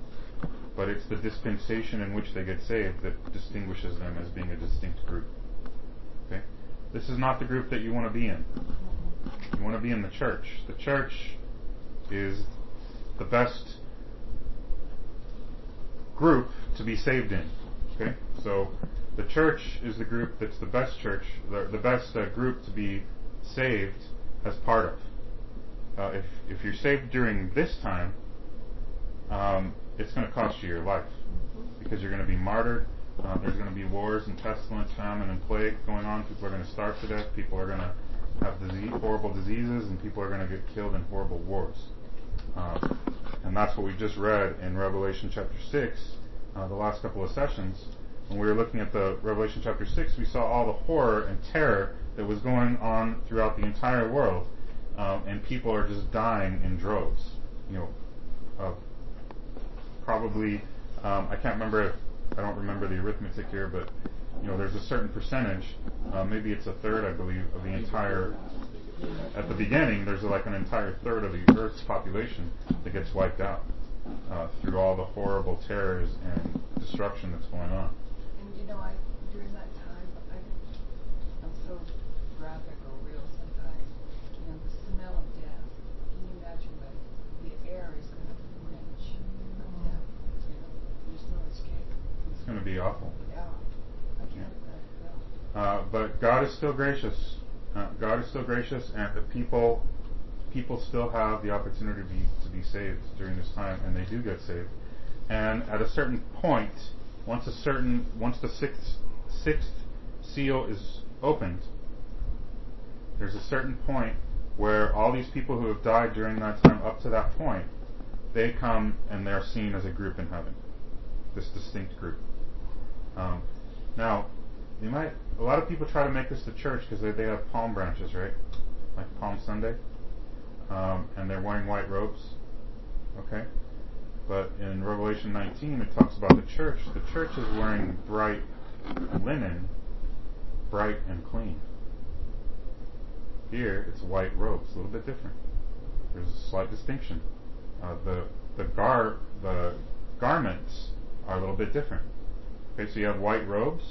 But it's the dispensation in which they get saved that distinguishes them as being a distinct group. This is not the group that you want to be in. You want to be in the church. The church is the best group to be saved in. Okay? So the church is the group that's the best church, the, the best uh, group to be saved as part of. Uh, if if you're saved during this time, um, it's going to cost you your life because you're going to be martyred. Uh, there's going to be wars and pestilence, famine and plague going on. People are going to starve to death. People are going to have disease, horrible diseases, and people are going to get killed in horrible wars. Um, and that's what we just read in Revelation chapter six, uh, the last couple of sessions. When we were looking at the Revelation chapter six, we saw all the horror and terror that was going on throughout the entire world, um, and people are just dying in droves. You know, uh, probably um, I can't remember if I don't remember the arithmetic here, but you know, there's a certain percentage, uh, maybe it's a third, I believe, of the entire. At the beginning, there's like an entire third of the Earth's population that gets wiped out uh, through all the horrible terrors and destruction that's going on. And you know, I during that time, I I'm so graphic or real sometimes. You know, the smell of death. Can you imagine that the air is going to wrench of death? You know, there's no escape. It's going to be awful. Yeah, I can't. Yeah. Yeah. Uh, but God is still gracious. Uh, God is still gracious, and the people people still have the opportunity to be, to be saved during this time, and they do get saved. And at a certain point, once a certain once the sixth sixth seal is opened, there's a certain point where all these people who have died during that time, up to that point, they come and they're seen as a group in heaven, this distinct group. Um, now, you might. A lot of people try to make this the church because they, they have palm branches, right? Like Palm Sunday. Um, and they're wearing white robes. Okay? But in Revelation nineteen, it talks about the church. The church is wearing bright linen, bright and clean. Here, it's white robes, a little bit different. There's a slight distinction. Uh, the the gar the garments are a little bit different. Okay, so you have white robes,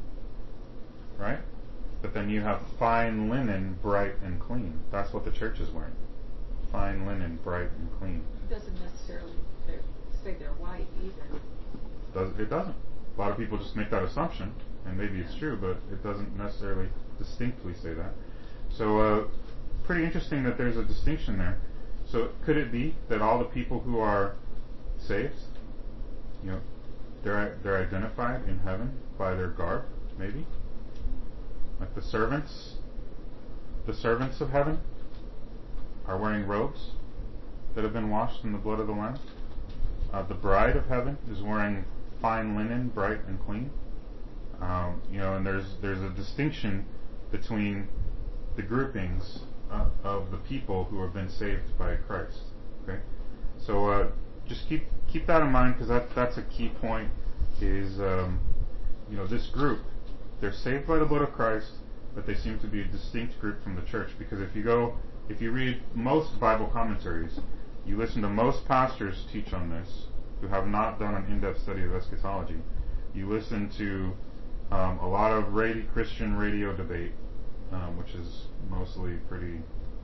right? But then you have fine linen, bright and clean. That's what the church is wearing. Fine linen, bright and clean. It doesn't necessarily say they're white either. Does, it doesn't. A lot of people just make that assumption, and maybe it's true, but it doesn't necessarily distinctly say that. So, uh, pretty interesting that there's a distinction there. So, could it be that all the people who are saved, you know, they're they're identified in heaven by their garb, maybe? Like the servants, the servants of heaven are wearing robes that have been washed in the blood of the Lamb. Uh, the bride of heaven is wearing fine linen, bright and clean. Um, you know, and there's there's a distinction between the groupings uh, of the people who have been saved by Christ. Okay, so uh, just keep keep that in mind, because that that's a key point. Is um, you know, this group, they're saved by the blood of Christ, but they seem to be a distinct group from the church. Because if you go, if you read most Bible commentaries, you listen to most pastors teach on this who have not done an in-depth study of eschatology. You listen to um, a lot of radio, Christian radio debate, um, which is mostly pretty,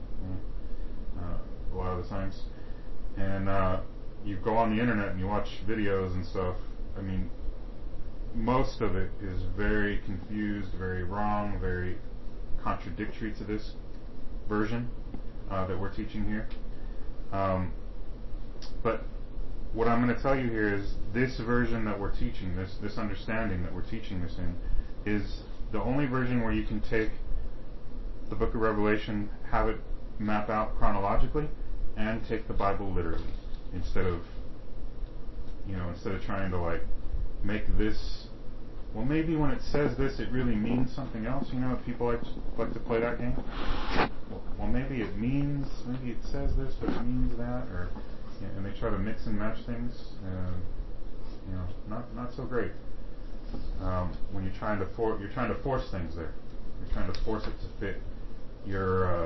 uh, a lot of the times. And uh, you go on the internet and you watch videos and stuff. I mean, most of it is very confused, very wrong, very contradictory to this version uh, that we're teaching here. Um, but what I'm going to tell you here is this version that we're teaching, this this understanding that we're teaching this in, is the only version where you can take the book of Revelation, have it map out chronologically, and take the Bible literally, instead of, you know, instead of trying to like make this, well, maybe when it says this, it really means something else. You know, if people like to, like to play that game. Well, well, maybe it means, maybe it says this, but it means that, or you know, and they try to mix and match things. Uh, you know, not not so great. Um, when you're trying to for, you're trying to force things there. You're trying to force it to fit your uh,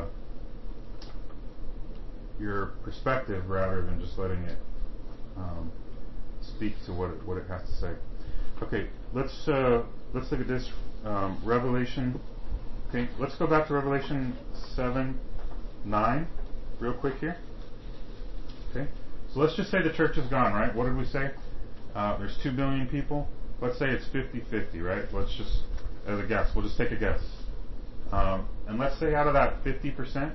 your perspective rather than just letting it um, speak to what it, what it has to say. Okay, let's uh, let's look at this um, Revelation. Okay, let's go back to Revelation seven, nine, real quick here. Okay, so let's just say the church is gone, right? What did we say? Uh, there's two billion people. Let's say it's fifty-fifty, right? Let's just, as a guess, we'll just take a guess. Um, and let's say out of that fifty percent,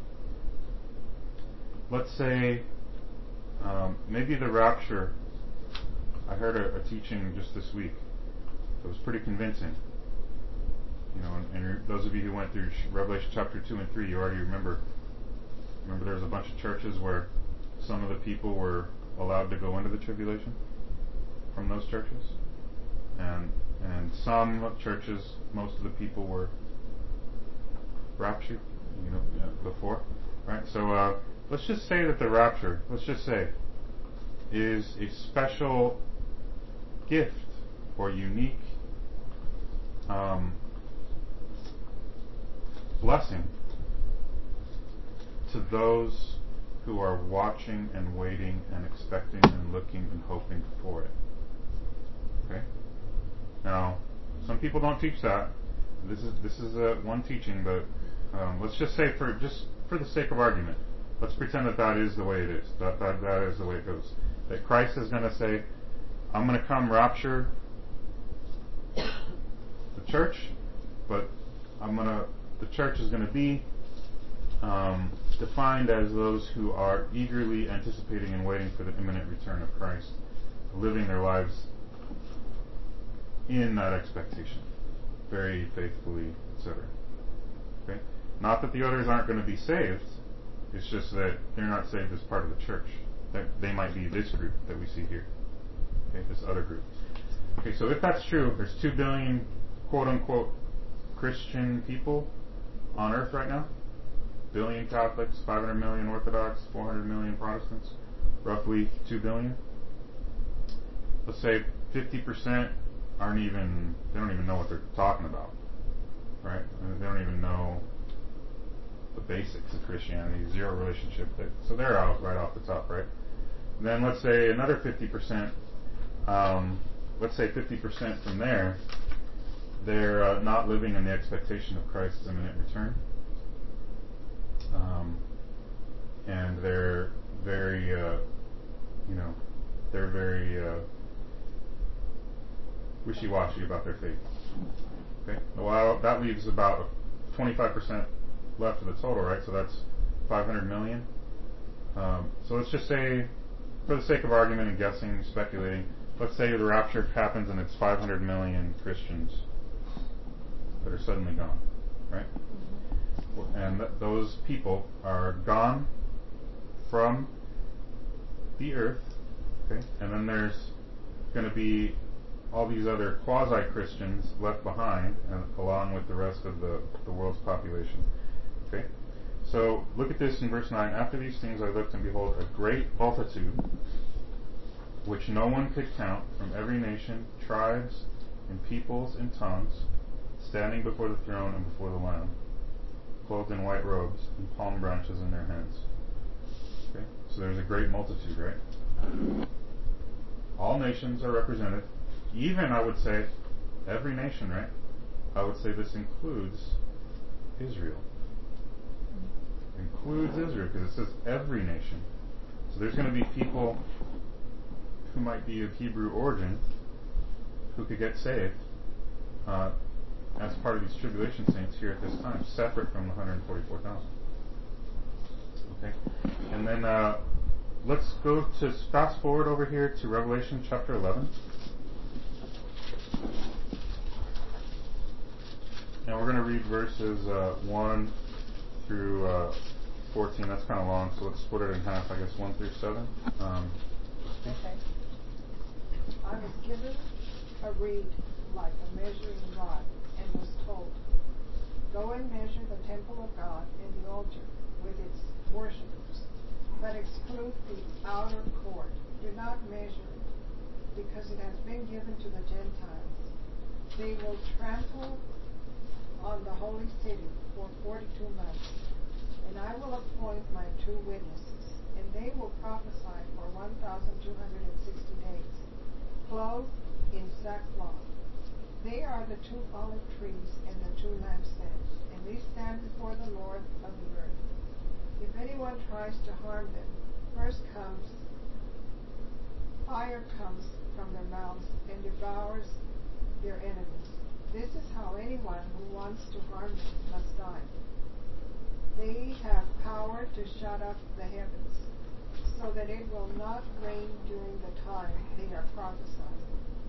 let's say um, maybe the rapture. I heard a, a teaching just this week that was pretty convincing. You know, and, and those of you who went through Revelation chapter two and three, you already remember. Remember, there was a bunch of churches where some of the people were allowed to go into the tribulation from those churches, and and some churches, most of the people were raptured. You know, before, right? So uh, let's just say that the rapture, let's just say, is a special gift or unique um, blessing to those who are watching and waiting and expecting and looking and hoping for it. Okay? Now, some people don't teach that. This is this is uh, one teaching, but um, let's just say, for just for the sake of argument, let's pretend that that is the way it is. That that, that is the way it goes. That Christ is going to say, "I'm going to come rapture the church, but I'm going to the church is going to be um, defined as those who are eagerly anticipating and waiting for the imminent return of Christ, living their lives in that expectation, very faithfully, et cetera" Okay? Not that the others aren't going to be saved. It's just that they're not saved as part of the church. They're, they might be this group that we see here. Okay, this other group. Okay, so if that's true, there's two billion quote-unquote Christian people on earth right now. Billion Catholics, five hundred million Orthodox, four hundred million Protestants, roughly two billion. Let's say fifty percent aren't even, they don't even know what they're talking about, right? I mean, they don't even know the basics of Christianity, zero relationship. So they're out right off the top, right? And then let's say another fifty percent, um, let's say fifty percent from there, they're uh, not living in the expectation of Christ's imminent return. Um, and they're very, uh, you know, they're very uh, wishy-washy about their faith. Okay, well, that leaves about twenty-five percent left of the total, right? So that's five hundred million. Um, so let's just say, for the sake of argument and guessing, speculating, let's say the rapture happens and it's five hundred million Christians that are suddenly gone, right? And th- those people are gone from the earth, okay? And then there's going to be all these other quasi-Christians left behind, and along with the rest of the, the world's population, okay? So look at this in verse nine. After these things I looked, and behold, a great multitude, which no one could count, from every nation, tribes, and peoples, and tongues, standing before the throne and before the Lamb, clothed in white robes, and palm branches in their hands. Okay, so there's a great multitude, right? All nations are represented. Even, I would say, every nation, right? I would say this includes Israel. It includes Israel, because it says every nation. So there's going to be people who might be of Hebrew origin who could get saved uh, as part of these tribulation saints here at this time, separate from the one hundred forty-four thousand. Okay, and then uh, let's go to fast forward over here to Revelation chapter eleven, and we're going to read verses uh, one through uh, fourteen. That's kind of long, so let's split it in half. I guess one through seven. Um, Okay. I was given a reed like a measuring rod, and was told, "Go and measure the temple of God and the altar with its worshippers, but exclude the outer court. Do not measure it, because it has been given to the Gentiles. They will trample on the holy city for forty-two months. And I will appoint my two witnesses, and they will prophesy for one thousand two hundred sixty days, clothed in sackcloth. They are the two olive trees and the two lampstands. And and they stand before the Lord of the earth. If anyone tries to harm them, first comes fire comes from their mouths and devours their enemies. This is how anyone who wants to harm them must die. They have power to shut up the heavens, so that it will not rain during the time they are prophesying.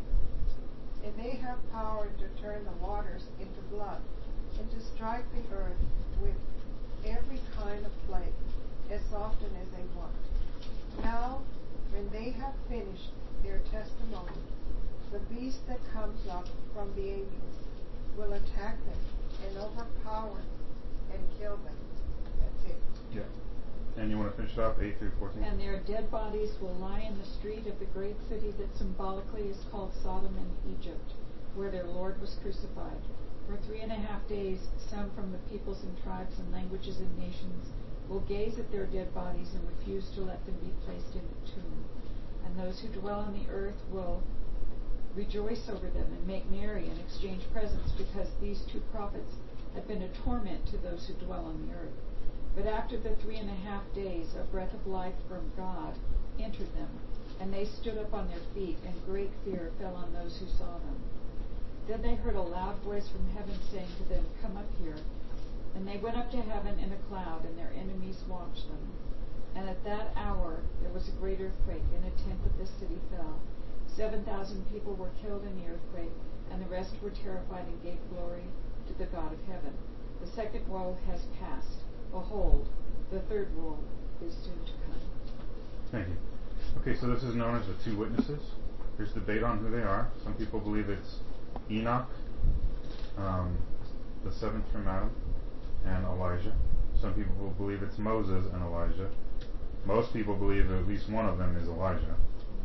And they have power to turn the waters into blood, and to strike the earth with every kind of plague, as often as they want. Now, when they have finished their testimony, the beast that comes up from the abyss will attack them and overpower and kill them. That's it. Yeah. And you want to finish it off, eight through fourteen? And their dead bodies will lie in the street of the great city that symbolically is called Sodom and Egypt, where their Lord was crucified. For three and a half days, some from the peoples and tribes and languages and nations will gaze at their dead bodies and refuse to let them be placed in the tomb. And those who dwell on the earth will rejoice over them and make merry and exchange presents, because these two prophets had been a torment to those who dwell on the earth. But after the three and a half days, a breath of life from God entered them, and they stood up on their feet, and great fear fell on those who saw them. Then they heard a loud voice from heaven saying to them, "Come up here." And they went up to heaven in a cloud, and their enemies watched them. And at that hour there was a great earthquake, and a tenth of the city fell. Seven thousand people were killed in the earthquake, and the rest were terrified and gave glory to the God of heaven. The second woe has passed. Behold, the third woe is soon to come. Thank you. Okay, so this is known as the two witnesses. There's debate on who they are. Some people believe it's Enoch, um, the seventh from Adam, and Elijah. Some people will believe it's Moses and Elijah. Most people believe at least one of them is Elijah.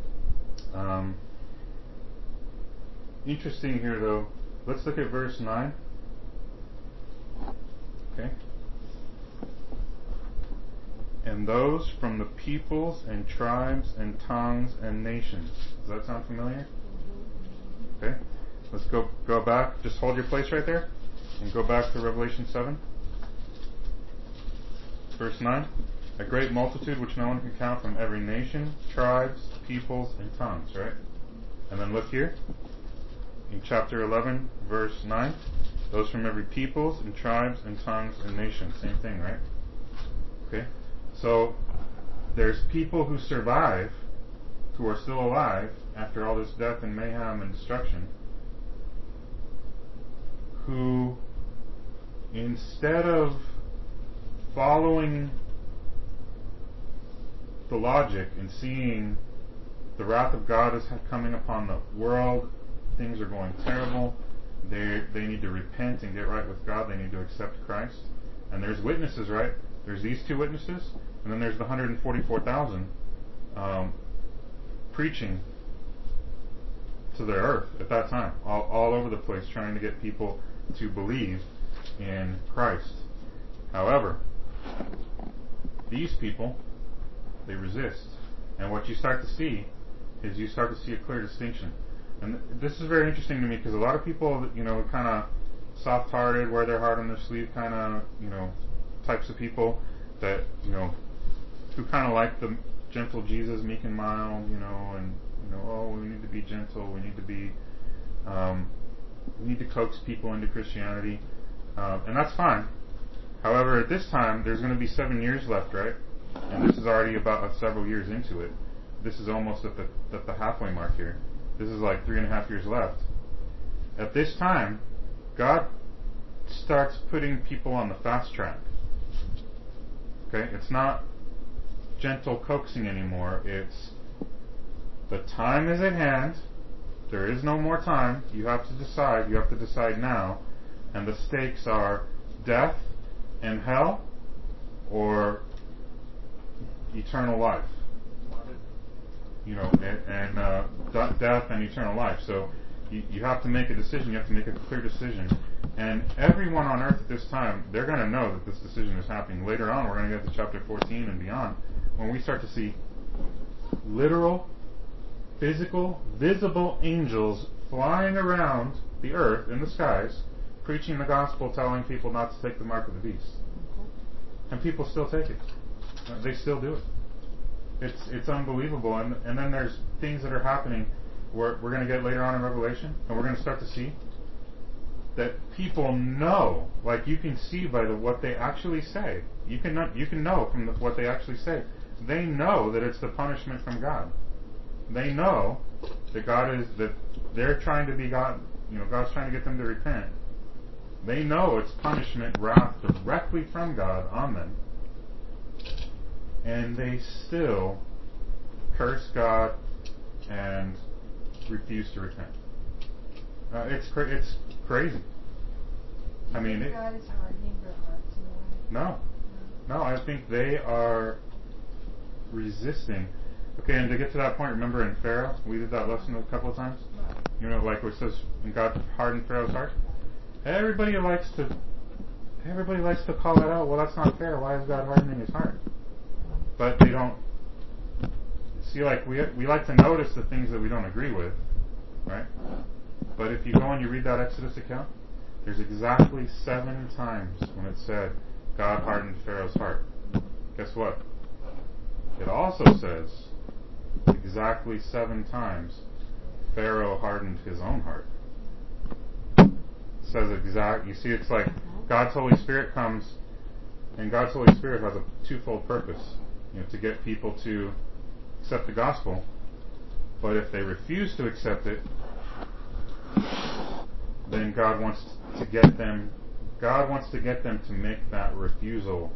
Um, interesting here, though. Let's look at verse nine. Okay. And those from the peoples and tribes and tongues and nations. Does that sound familiar? Okay. Let's go go back. Just hold your place right there, and go back to Revelation seven. Verse nine. A great multitude which no one can count, from every nation, tribes, peoples, and tongues, right? And then look here. In chapter eleven, verse nine. Those from every peoples and tribes and tongues and nations. Same thing, right? Okay. So, there's people who survive, who are still alive after all this death and mayhem and destruction, who, instead of following the logic and seeing the wrath of God is coming upon the world, things are going terrible, they they need to repent and get right with God, they need to accept Christ. And there's witnesses, right? There's these two witnesses, and then there's the one hundred forty-four thousand um, preaching to the earth at that time, all, all over the place, trying to get people to believe in Christ. However, these people, they resist. And what you start to see is you start to see a clear distinction. And this is very interesting to me, because a lot of people, you know, kind of soft-hearted, wear their heart on their sleeve, kind of, you know, types of people that, you know, who kind of like the gentle Jesus, meek and mild, you know, and, you know, oh, we need to be gentle, we need to be, um, we need to coax people into Christianity, uh, and that's fine. However, at this time, there's going to be seven years left, right? And this is already about uh, several years into it. This is almost at the at the halfway mark here. This is like three and a half years left. At this time, God starts putting people on the fast track. Okay? It's not gentle coaxing anymore. It's the time is at hand. There is no more time. You have to decide. You have to decide now. And the stakes are death and hell, or eternal life. You know, and, and uh, d- death and eternal life. So you, you have to make a decision. You have to make a clear decision. And everyone on earth at this time, they're going to know that this decision is happening. Later on, we're going to get to chapter fourteen and beyond, when we start to see literal, physical, visible angels flying around the earth in the skies, preaching the gospel, telling people not to take the mark of the beast. And people still take it. They still do it. It's it's unbelievable. And and then there's things that are happening where we're going to get later on in Revelation, and we're going to start to see that people know, like you can see by the what they actually say. You can know, you can know from the, what they actually say. They know that it's the punishment from God. They know that God is that they're trying to be God. You know, God's trying to get them to repent. They know it's punishment, wrath directly from God on them. And they still curse God and refuse to repent. Uh, it's cra- it's crazy. I mean, it, God is hardening their hearts in a way. no, no. I think they are resisting. Okay, and to get to that point, remember in Pharaoh, we did that lesson a couple of times. You know, like where it says, "And God hardened Pharaoh's heart." Everybody likes to, everybody likes to call that out. Well, that's not fair. Why is God hardening his heart? But they don't see. Like we we like to notice the things that we don't agree with, right? But if you go and you read that Exodus account, there's exactly seven times when it said God hardened Pharaoh's heart. Guess what? It also says exactly seven times Pharaoh hardened his own heart. It says exact. You see, it's like God's Holy Spirit comes, and God's Holy Spirit has a twofold purpose. You know, to get people to accept the gospel, but if they refuse to accept it, then God wants to get them. God wants to get them to make that refusal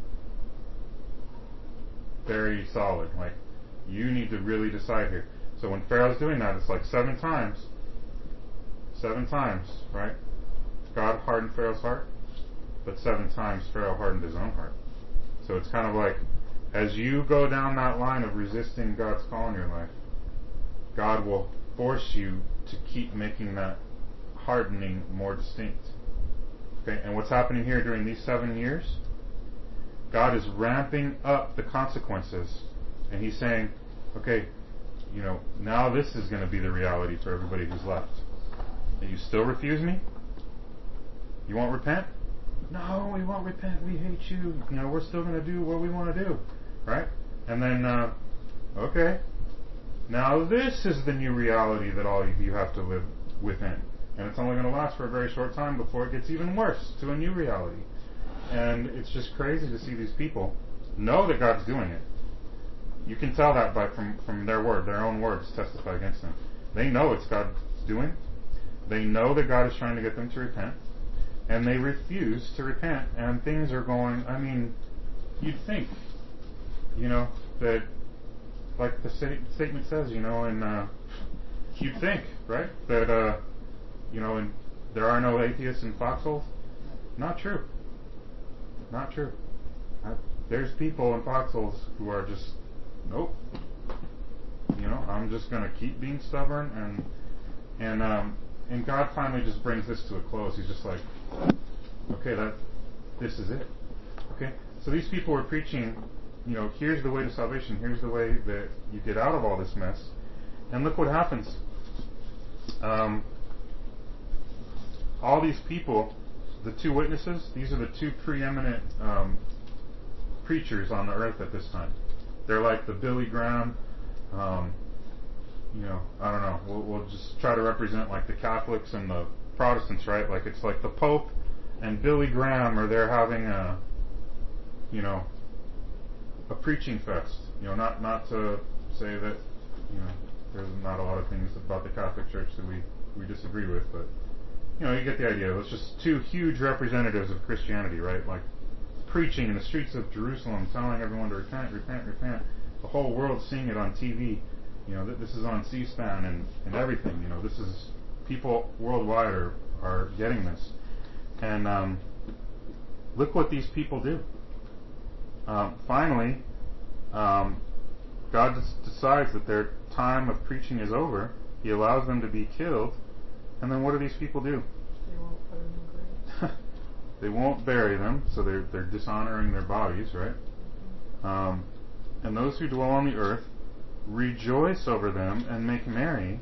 very solid. Like, you need to really decide here. So when Pharaoh's doing that, it's like seven times. Seven times, right? God hardened Pharaoh's heart, but seven times Pharaoh hardened his own heart. So it's kind of like, as you go down that line of resisting God's call in your life, God will force you to keep making that hardening more distinct. Okay, and what's happening here during these seven years? God is ramping up the consequences, and He's saying, okay, you know, now this is going to be the reality for everybody who's left. And you still refuse me? You won't repent? No, we won't repent. We hate you. You know, we're still going to do what we want to do. Right? And then, uh, okay, now this is the new reality that all of you have to live within. And it's only going to last for a very short time before it gets even worse to a new reality. And it's just crazy to see these people know that God's doing it. You can tell that by from, from their word, their own words testify against them. They know it's God's doing. They know that God is trying to get them to repent. And they refuse to repent. And things are going, I mean, you'd think, you know, that, like the sta- statement says, you know, and uh, you'd think, right, that, uh, you know, and there are no atheists in foxholes. Not true. Not true. I, there's people in foxholes who are just, nope. You know, I'm just going to keep being stubborn, and and um, and God finally just brings this to a close. He's just like, okay, that this is it. Okay, so these people were preaching, you know, here's the way to salvation. Here's the way that you get out of all this mess. And look what happens. Um, all these people, the two witnesses, these are the two preeminent um, preachers on the earth at this time. They're like the Billy Graham, um, you know, I don't know, we'll, we'll just try to represent like the Catholics and the Protestants, right? Like it's like the Pope and Billy Graham are there having a, you know, a preaching fest. You know, not not to say that, you know, there's not a lot of things about the Catholic Church that we, we disagree with, but, you know, you get the idea. It's just two huge representatives of Christianity, right? Like preaching in the streets of Jerusalem, telling everyone to repent, repent, repent. The whole world seeing it on T V. You know, th- this is on C-SPAN and, and everything. You know, this is, people worldwide are, are getting this. And um, look what these people do. Um, finally, um, God des- decides that their time of preaching is over. He allows them to be killed. And then what do these people do? They won't put them in graves. They won't bury them, so they're, they're dishonoring their bodies, right? Um, and those who dwell on the earth rejoice over them and make merry,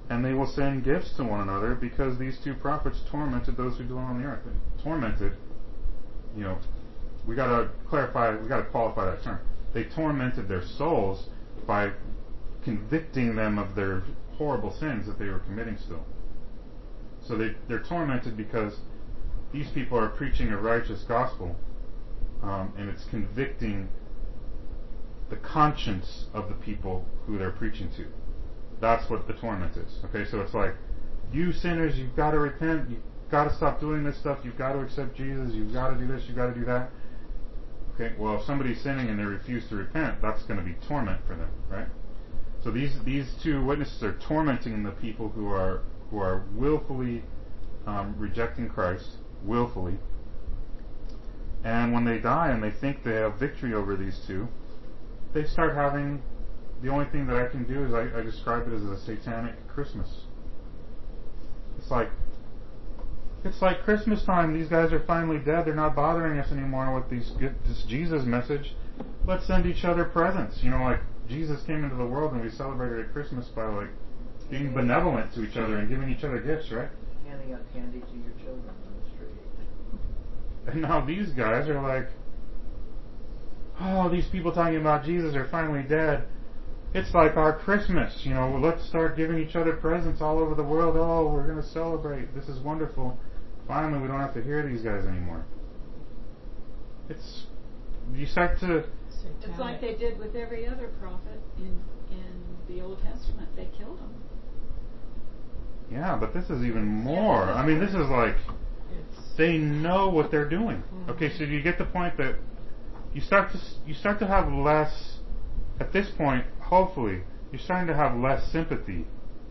and they will send gifts to one another because these two prophets tormented those who dwell on the earth. Tormented, you know, we gotta clarify, we gotta qualify that term. They tormented their souls by convicting them of their horrible sins that they were committing still. So they, they're tormented because these people are preaching a righteous gospel, um, and it's convicting the conscience of the people who they're preaching to. That's what the torment is. Okay, so it's like, you sinners, you've got to repent, you've got to stop doing this stuff, you've got to accept Jesus, you've got to do this, you've got to do that. Okay, well, if somebody's sinning and they refuse to repent, that's going to be torment for them, right? So these these two witnesses are tormenting the people who are who are willfully um, rejecting Christ, willfully. And when they die and they think they have victory over these two, they start having, the only thing that I can do is I, I describe it as a satanic Christmas. It's like, it's like Christmas time. These guys are finally dead. They're not bothering us anymore with these this Jesus message. Let's send each other presents. You know, like Jesus came into the world and we celebrated at Christmas by like being benevolent to each other and giving each other gifts, right? Handing out candy to your children on the street. And now these guys are like, oh, these people talking about Jesus are finally dead. It's like our Christmas, you know, let's start giving each other presents all over the world. Oh, we're going to celebrate. This is wonderful. Finally, we don't have to hear these guys anymore. It's, you start to... It's like they did with every other prophet in, in the Old Testament. They killed them. Yeah, but this is even more. I mean, this is like, they know what they're doing. Okay, so you get the point that you start to you start to have less, at this point, hopefully, you're starting to have less sympathy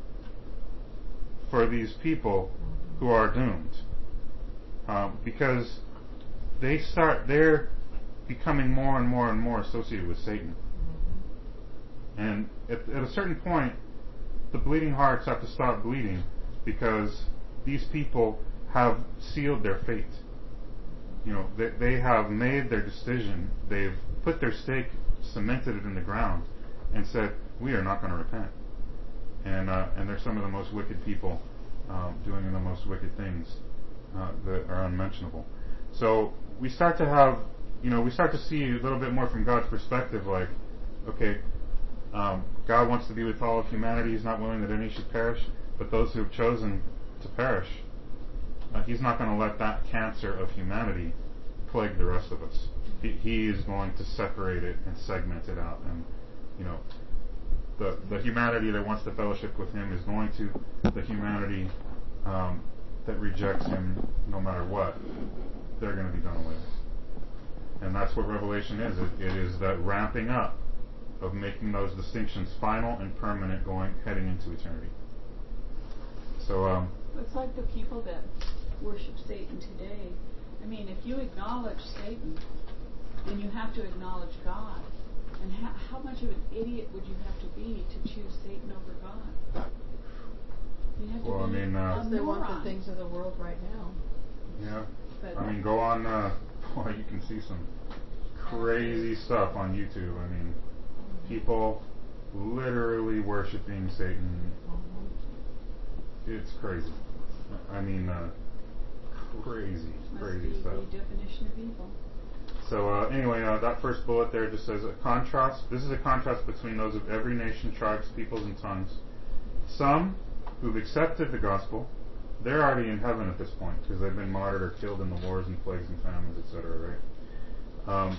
for these people who are doomed. Um, because they start, they're becoming more and more and more associated with Satan. And at, at a certain point, the bleeding hearts have to stop bleeding because these people have sealed their fate. You know, they, they have made their decision. They've put their stake, cemented it in the ground, and said, we are not going to repent. And uh, and they're some of the most wicked people um, doing the most wicked things uh, that are unmentionable. So we start to have, you know, we start to see a little bit more from God's perspective, like, okay, um, God wants to be with all of humanity. He's not willing that any should perish, but those who have chosen to perish, uh, He's not going to let that cancer of humanity plague the rest of us. He, he is going to separate it and segment it out, and you know, the the humanity that wants to fellowship with Him is going to. The humanity um, that rejects Him, no matter what, they're going to be done away with. And that's what Revelation is. It, it is that ramping up of making those distinctions final and permanent, going heading into eternity. So um, it's like the people that worship Satan today. I mean, if you acknowledge Satan, then you have to acknowledge God. And how, how much of an idiot would you have to be to choose Satan over God? You have to well, be I mean, uh, Because they want the things of the world right now. Yeah. But I mean, go on. Uh, boy, you can see some crazy stuff on YouTube. I mean, people literally worshiping Satan. It's crazy. I mean, uh, crazy, crazy Must be stuff. the definition of evil. So uh, anyway, uh, that first bullet there just says a contrast. This is a contrast between those of every nation, tribes, peoples, and tongues. Some who've accepted the gospel, they're already in heaven at this point because they've been martyred or killed in the wars and plagues and famines, et cetera. Right? Um,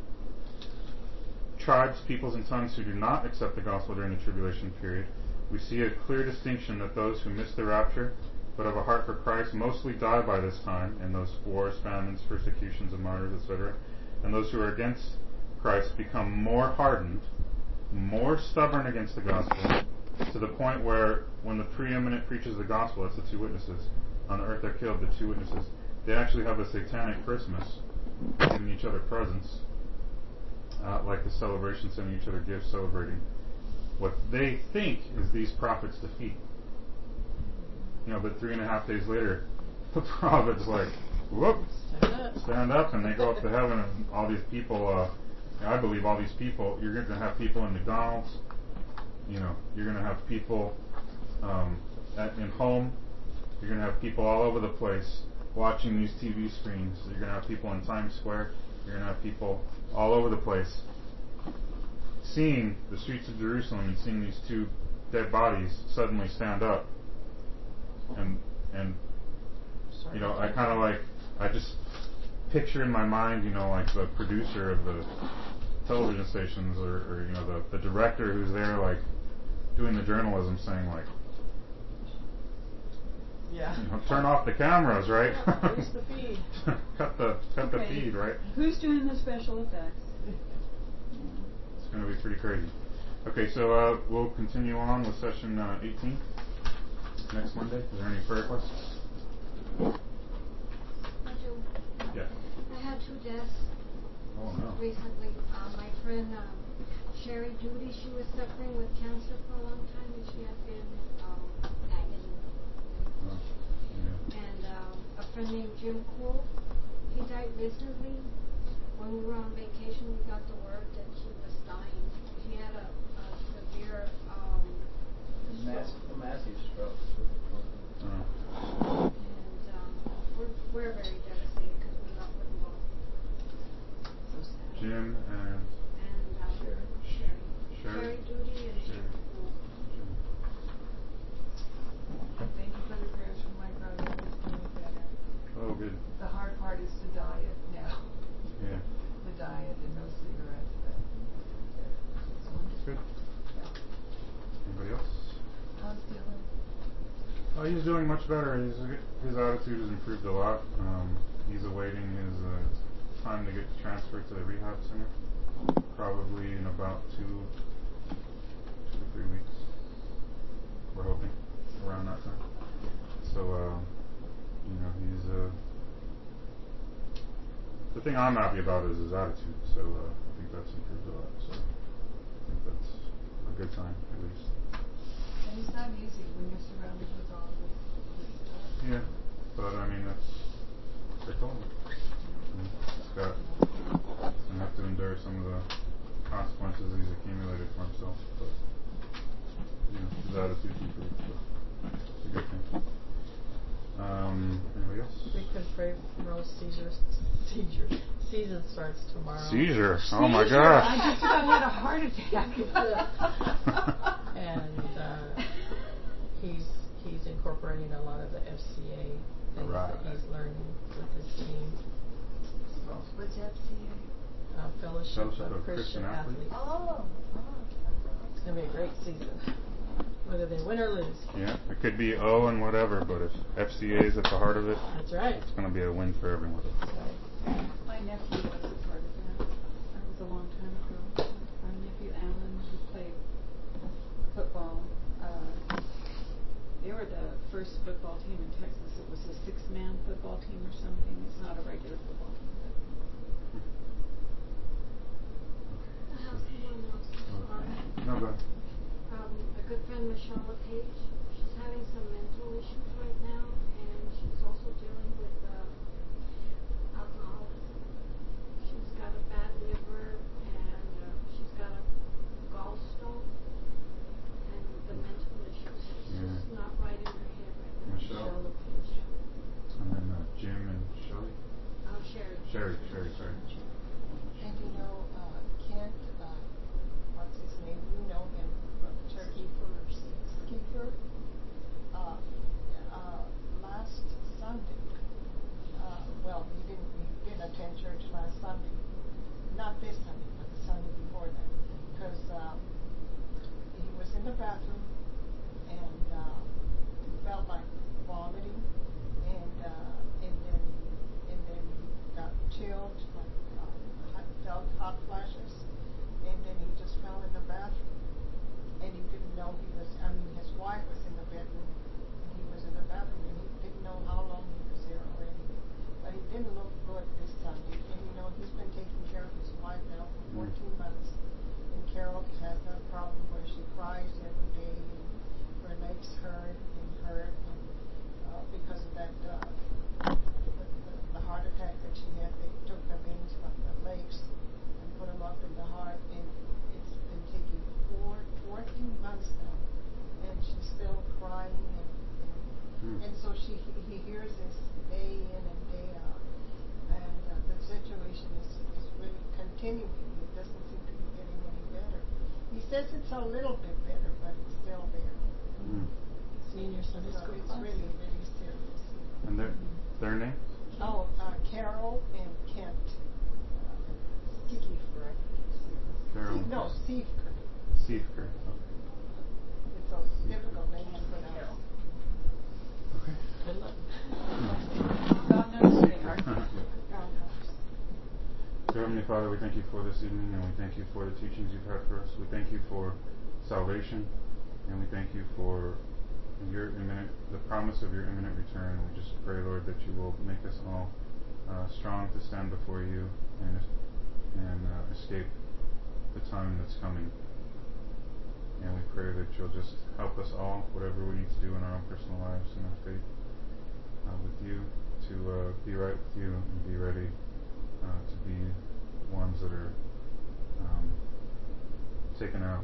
tribes, peoples, and tongues who do not accept the gospel during the tribulation period, we see a clear distinction that those who miss the rapture but have a heart for Christ mostly die by this time in those wars, famines, persecutions, and martyrs, et cetera. And those who are against Christ become more hardened, more stubborn against the gospel, to the point where when the preeminent preaches the gospel, that's the two witnesses, on the earth they're killed, the two witnesses, they actually have a satanic Christmas, giving each other presents, uh, like the celebration, sending each other gifts, celebrating what they think is these prophets' defeat. You know, but three and a half days later, the prophet's like, whoop, Stand up. stand up, and they go up to heaven, and all these people, uh, I believe all these people, you're going to have people in McDonald's, you know, you're going to have people Um, at, in home, you're going to have people all over the place watching these T V screens. You're going to have people in Times Square. You're going to have people all over the place seeing the streets of Jerusalem and seeing these two dead bodies suddenly stand up. And, and you know, I kind of like, I just picture in my mind, you know, like the producer of the television stations or, or you know, the, the director who's there, like, doing the journalism saying, like, Yeah. you know, turn off the cameras, right? Where's the feed? cut the cut Okay. the feed, right? Who's doing the special effects? It's going to be pretty crazy. Okay, so uh, we'll continue on with session uh, eighteen next Monday. Is there any prayer requests? I do. Yeah. I had two deaths Oh no. recently. Uh, my friend um, Sherry Judy, she was suffering with cancer for a long time, and she had been in um, agony. Oh, yeah. And um, a friend named Jim Cool, he died recently. When we were on vacation, we got the word that he was dying. He had a, a severe um, Mass, stroke. massive stroke. Oh. And um, we're, we're very devastated because we love them both. So sad. Jim and And um, Sherry. Sherry. Sherry. Sherry Judy and Jim Sherry. Cool. Jim. Thank you for the prayers from my brother who's doing better. Oh, good. The hard part is the diet now. Yeah. The diet and no cigarettes. But it's That's good. Yeah. Anybody else? How's Dylan? Oh, he's doing much better. He's, his attitude has improved a lot. Um, he's awaiting his uh, time to get transferred to the rehab center. Probably in about two, two to three weeks. We're hoping around that time. So, uh, you know, he's uh, the thing I'm happy about is his attitude. So uh, I think that's improved a lot. So I think that's a good sign, at least. And it's not easy when you're surrounded with all this, this stuff. Yeah, but I mean that's they told him. He's got gonna have to endure some of the consequences he's accumulated for himself. But you know, his attitude's improved, so it's a good thing. Um, anybody else? We can pray for Rose seizures. Seizure. Season starts tomorrow. Seizure. Oh my Seizure. gosh. I just about had a heart attack. And uh, he's he's incorporating a lot of the F C A things Right. that he's learning with his team. So, What's F C A? uh, Fellowship, Fellowship of, of Christian, Christian Athletes. Athletes. Oh, oh. It's gonna be a great season, whether they win or lose. Yeah, it could be O and whatever, but if F C A is at the heart of it, That's right. it's gonna be a win for everyone. That's right. My nephew was a part of that. That was a long time ago. Our nephew Alan, who played football, uh, they were the first football team in Texas. It was a six-man football team or something. It's not a regular football team. I have one more. Sorry. No, go ahead. Um, a good friend, Michelle LePage, she's having some mental issues right now, and she's also dealing with uh, alcoholism. She's got a bad liver, and uh, she's got a gallstone, and the mental issues. She's Yeah. just not right in her head right now. Michelle? LePage. And then uh, Jim and Shelley. Oh, Sherry. Sherry, Sherry, sorry. And you know, uh, Kent, uh, what's his name? You know him from Turkey for Skeefer. Uh, uh, she, he hears this day in and day out, and uh, the situation is, is really continuing. It doesn't seem to be getting any better. He says it's a little bit better, but it's still there. Mm. Senior Sunday So school it's class. really, really serious. And their their name? Oh, uh, Carol and Kent. Uh, Siefer. Carol. Sie- no, Siefer. Siefer. It's a difficult name to pronounce. Okay. Good luck. God knows, sweetheart. God knows. Dear Heavenly Father, we thank you for this evening, and we thank you for the teachings you've had for us. We thank you for salvation, and we thank you for your imminent, the promise of your imminent return. We just pray, Lord, that you will make us all uh, strong to stand before you and and uh, escape the time that's coming. And we pray that you'll just help us all, whatever we need to do in our own personal lives and our faith uh, with you, to uh, be right with you and be ready uh, to be ones that are um, taken out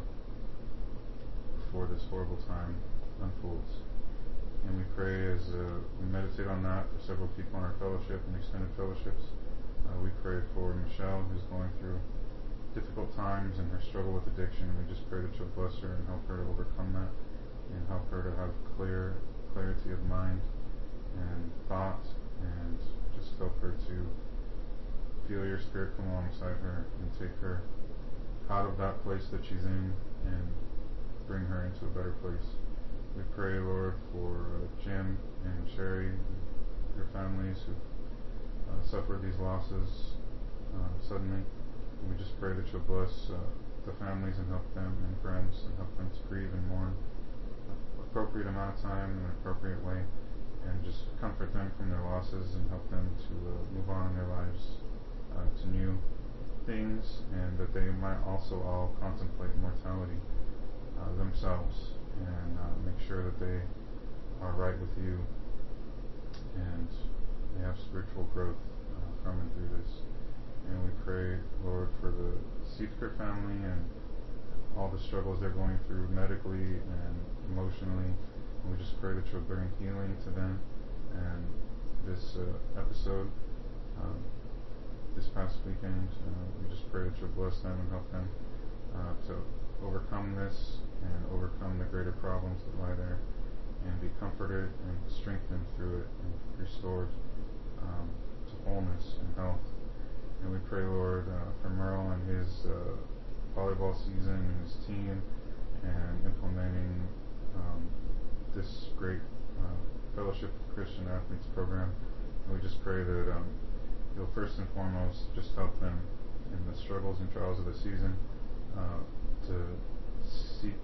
before this horrible time unfolds. And we pray as uh, we meditate on that for several people in our fellowship and extended fellowships. Uh, we pray for Michelle, who's going through difficult times and her struggle with addiction. And we just pray that you'll bless her and help her to overcome that, and help her to have clear clarity of mind and thought, and just help her to feel your Spirit come alongside her and take her out of that place that she's in and bring her into a better place. We pray, Lord, for uh, Jim and Sherry, their families who uh, suffered these losses uh, suddenly. And we just pray that you'll bless uh, the families and help them and friends and help them to grieve and mourn an appropriate amount of time in an appropriate way, and just comfort them from their losses and help them to uh, move on in their lives uh, to new things, and that they might also all contemplate mortality uh, themselves, and uh, make sure that they are right with you and they have spiritual growth uh, from and through this. And we pray, Lord, for the Siefer family and all the struggles they're going through medically and emotionally. And we just pray that you'll bring healing to them. And this uh, episode, um, this past weekend, uh, we just pray that you'll bless them and help them uh, to overcome this and overcome the greater problems that lie there, and be comforted and strengthened through it and restored um, to wholeness and health. And we pray, Lord, uh, for Merle and his uh, volleyball season and his team, and implementing um, this great uh, Fellowship of Christian Athletes program. And we just pray that um, you'll first and foremost just help them in the struggles and trials of the season uh, to seek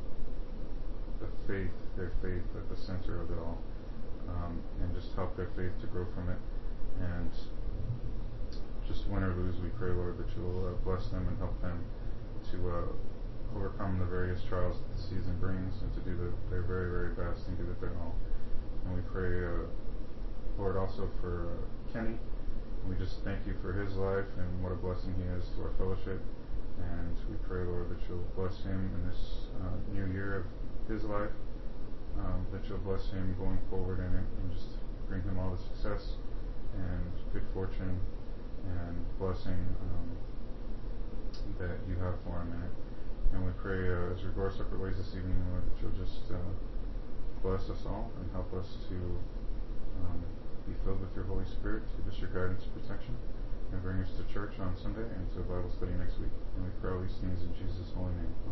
the faith, their faith at the center of it all, um, and just help their faith to grow from it. And just win or lose, we pray, Lord, that you'll uh, bless them and help them to uh, overcome the various trials that the season brings, and to do the, their very, very best and give it their all. And we pray, uh, Lord, also for uh, Kenny. And we just thank you for his life and what a blessing he is to our fellowship. And we pray, Lord, that you'll bless him in this uh, new year of his life, um, that you'll bless him going forward in it, and just bring him all the success and good fortune and blessing um, that you have for him in it. And we pray uh, as we go our separate ways this evening, Lord, that you'll just uh, bless us all and help us to um, be filled with your Holy Spirit, give us your guidance and protection, and bring us to church on Sunday and to a Bible study next week. And we pray all these things in Jesus' holy name.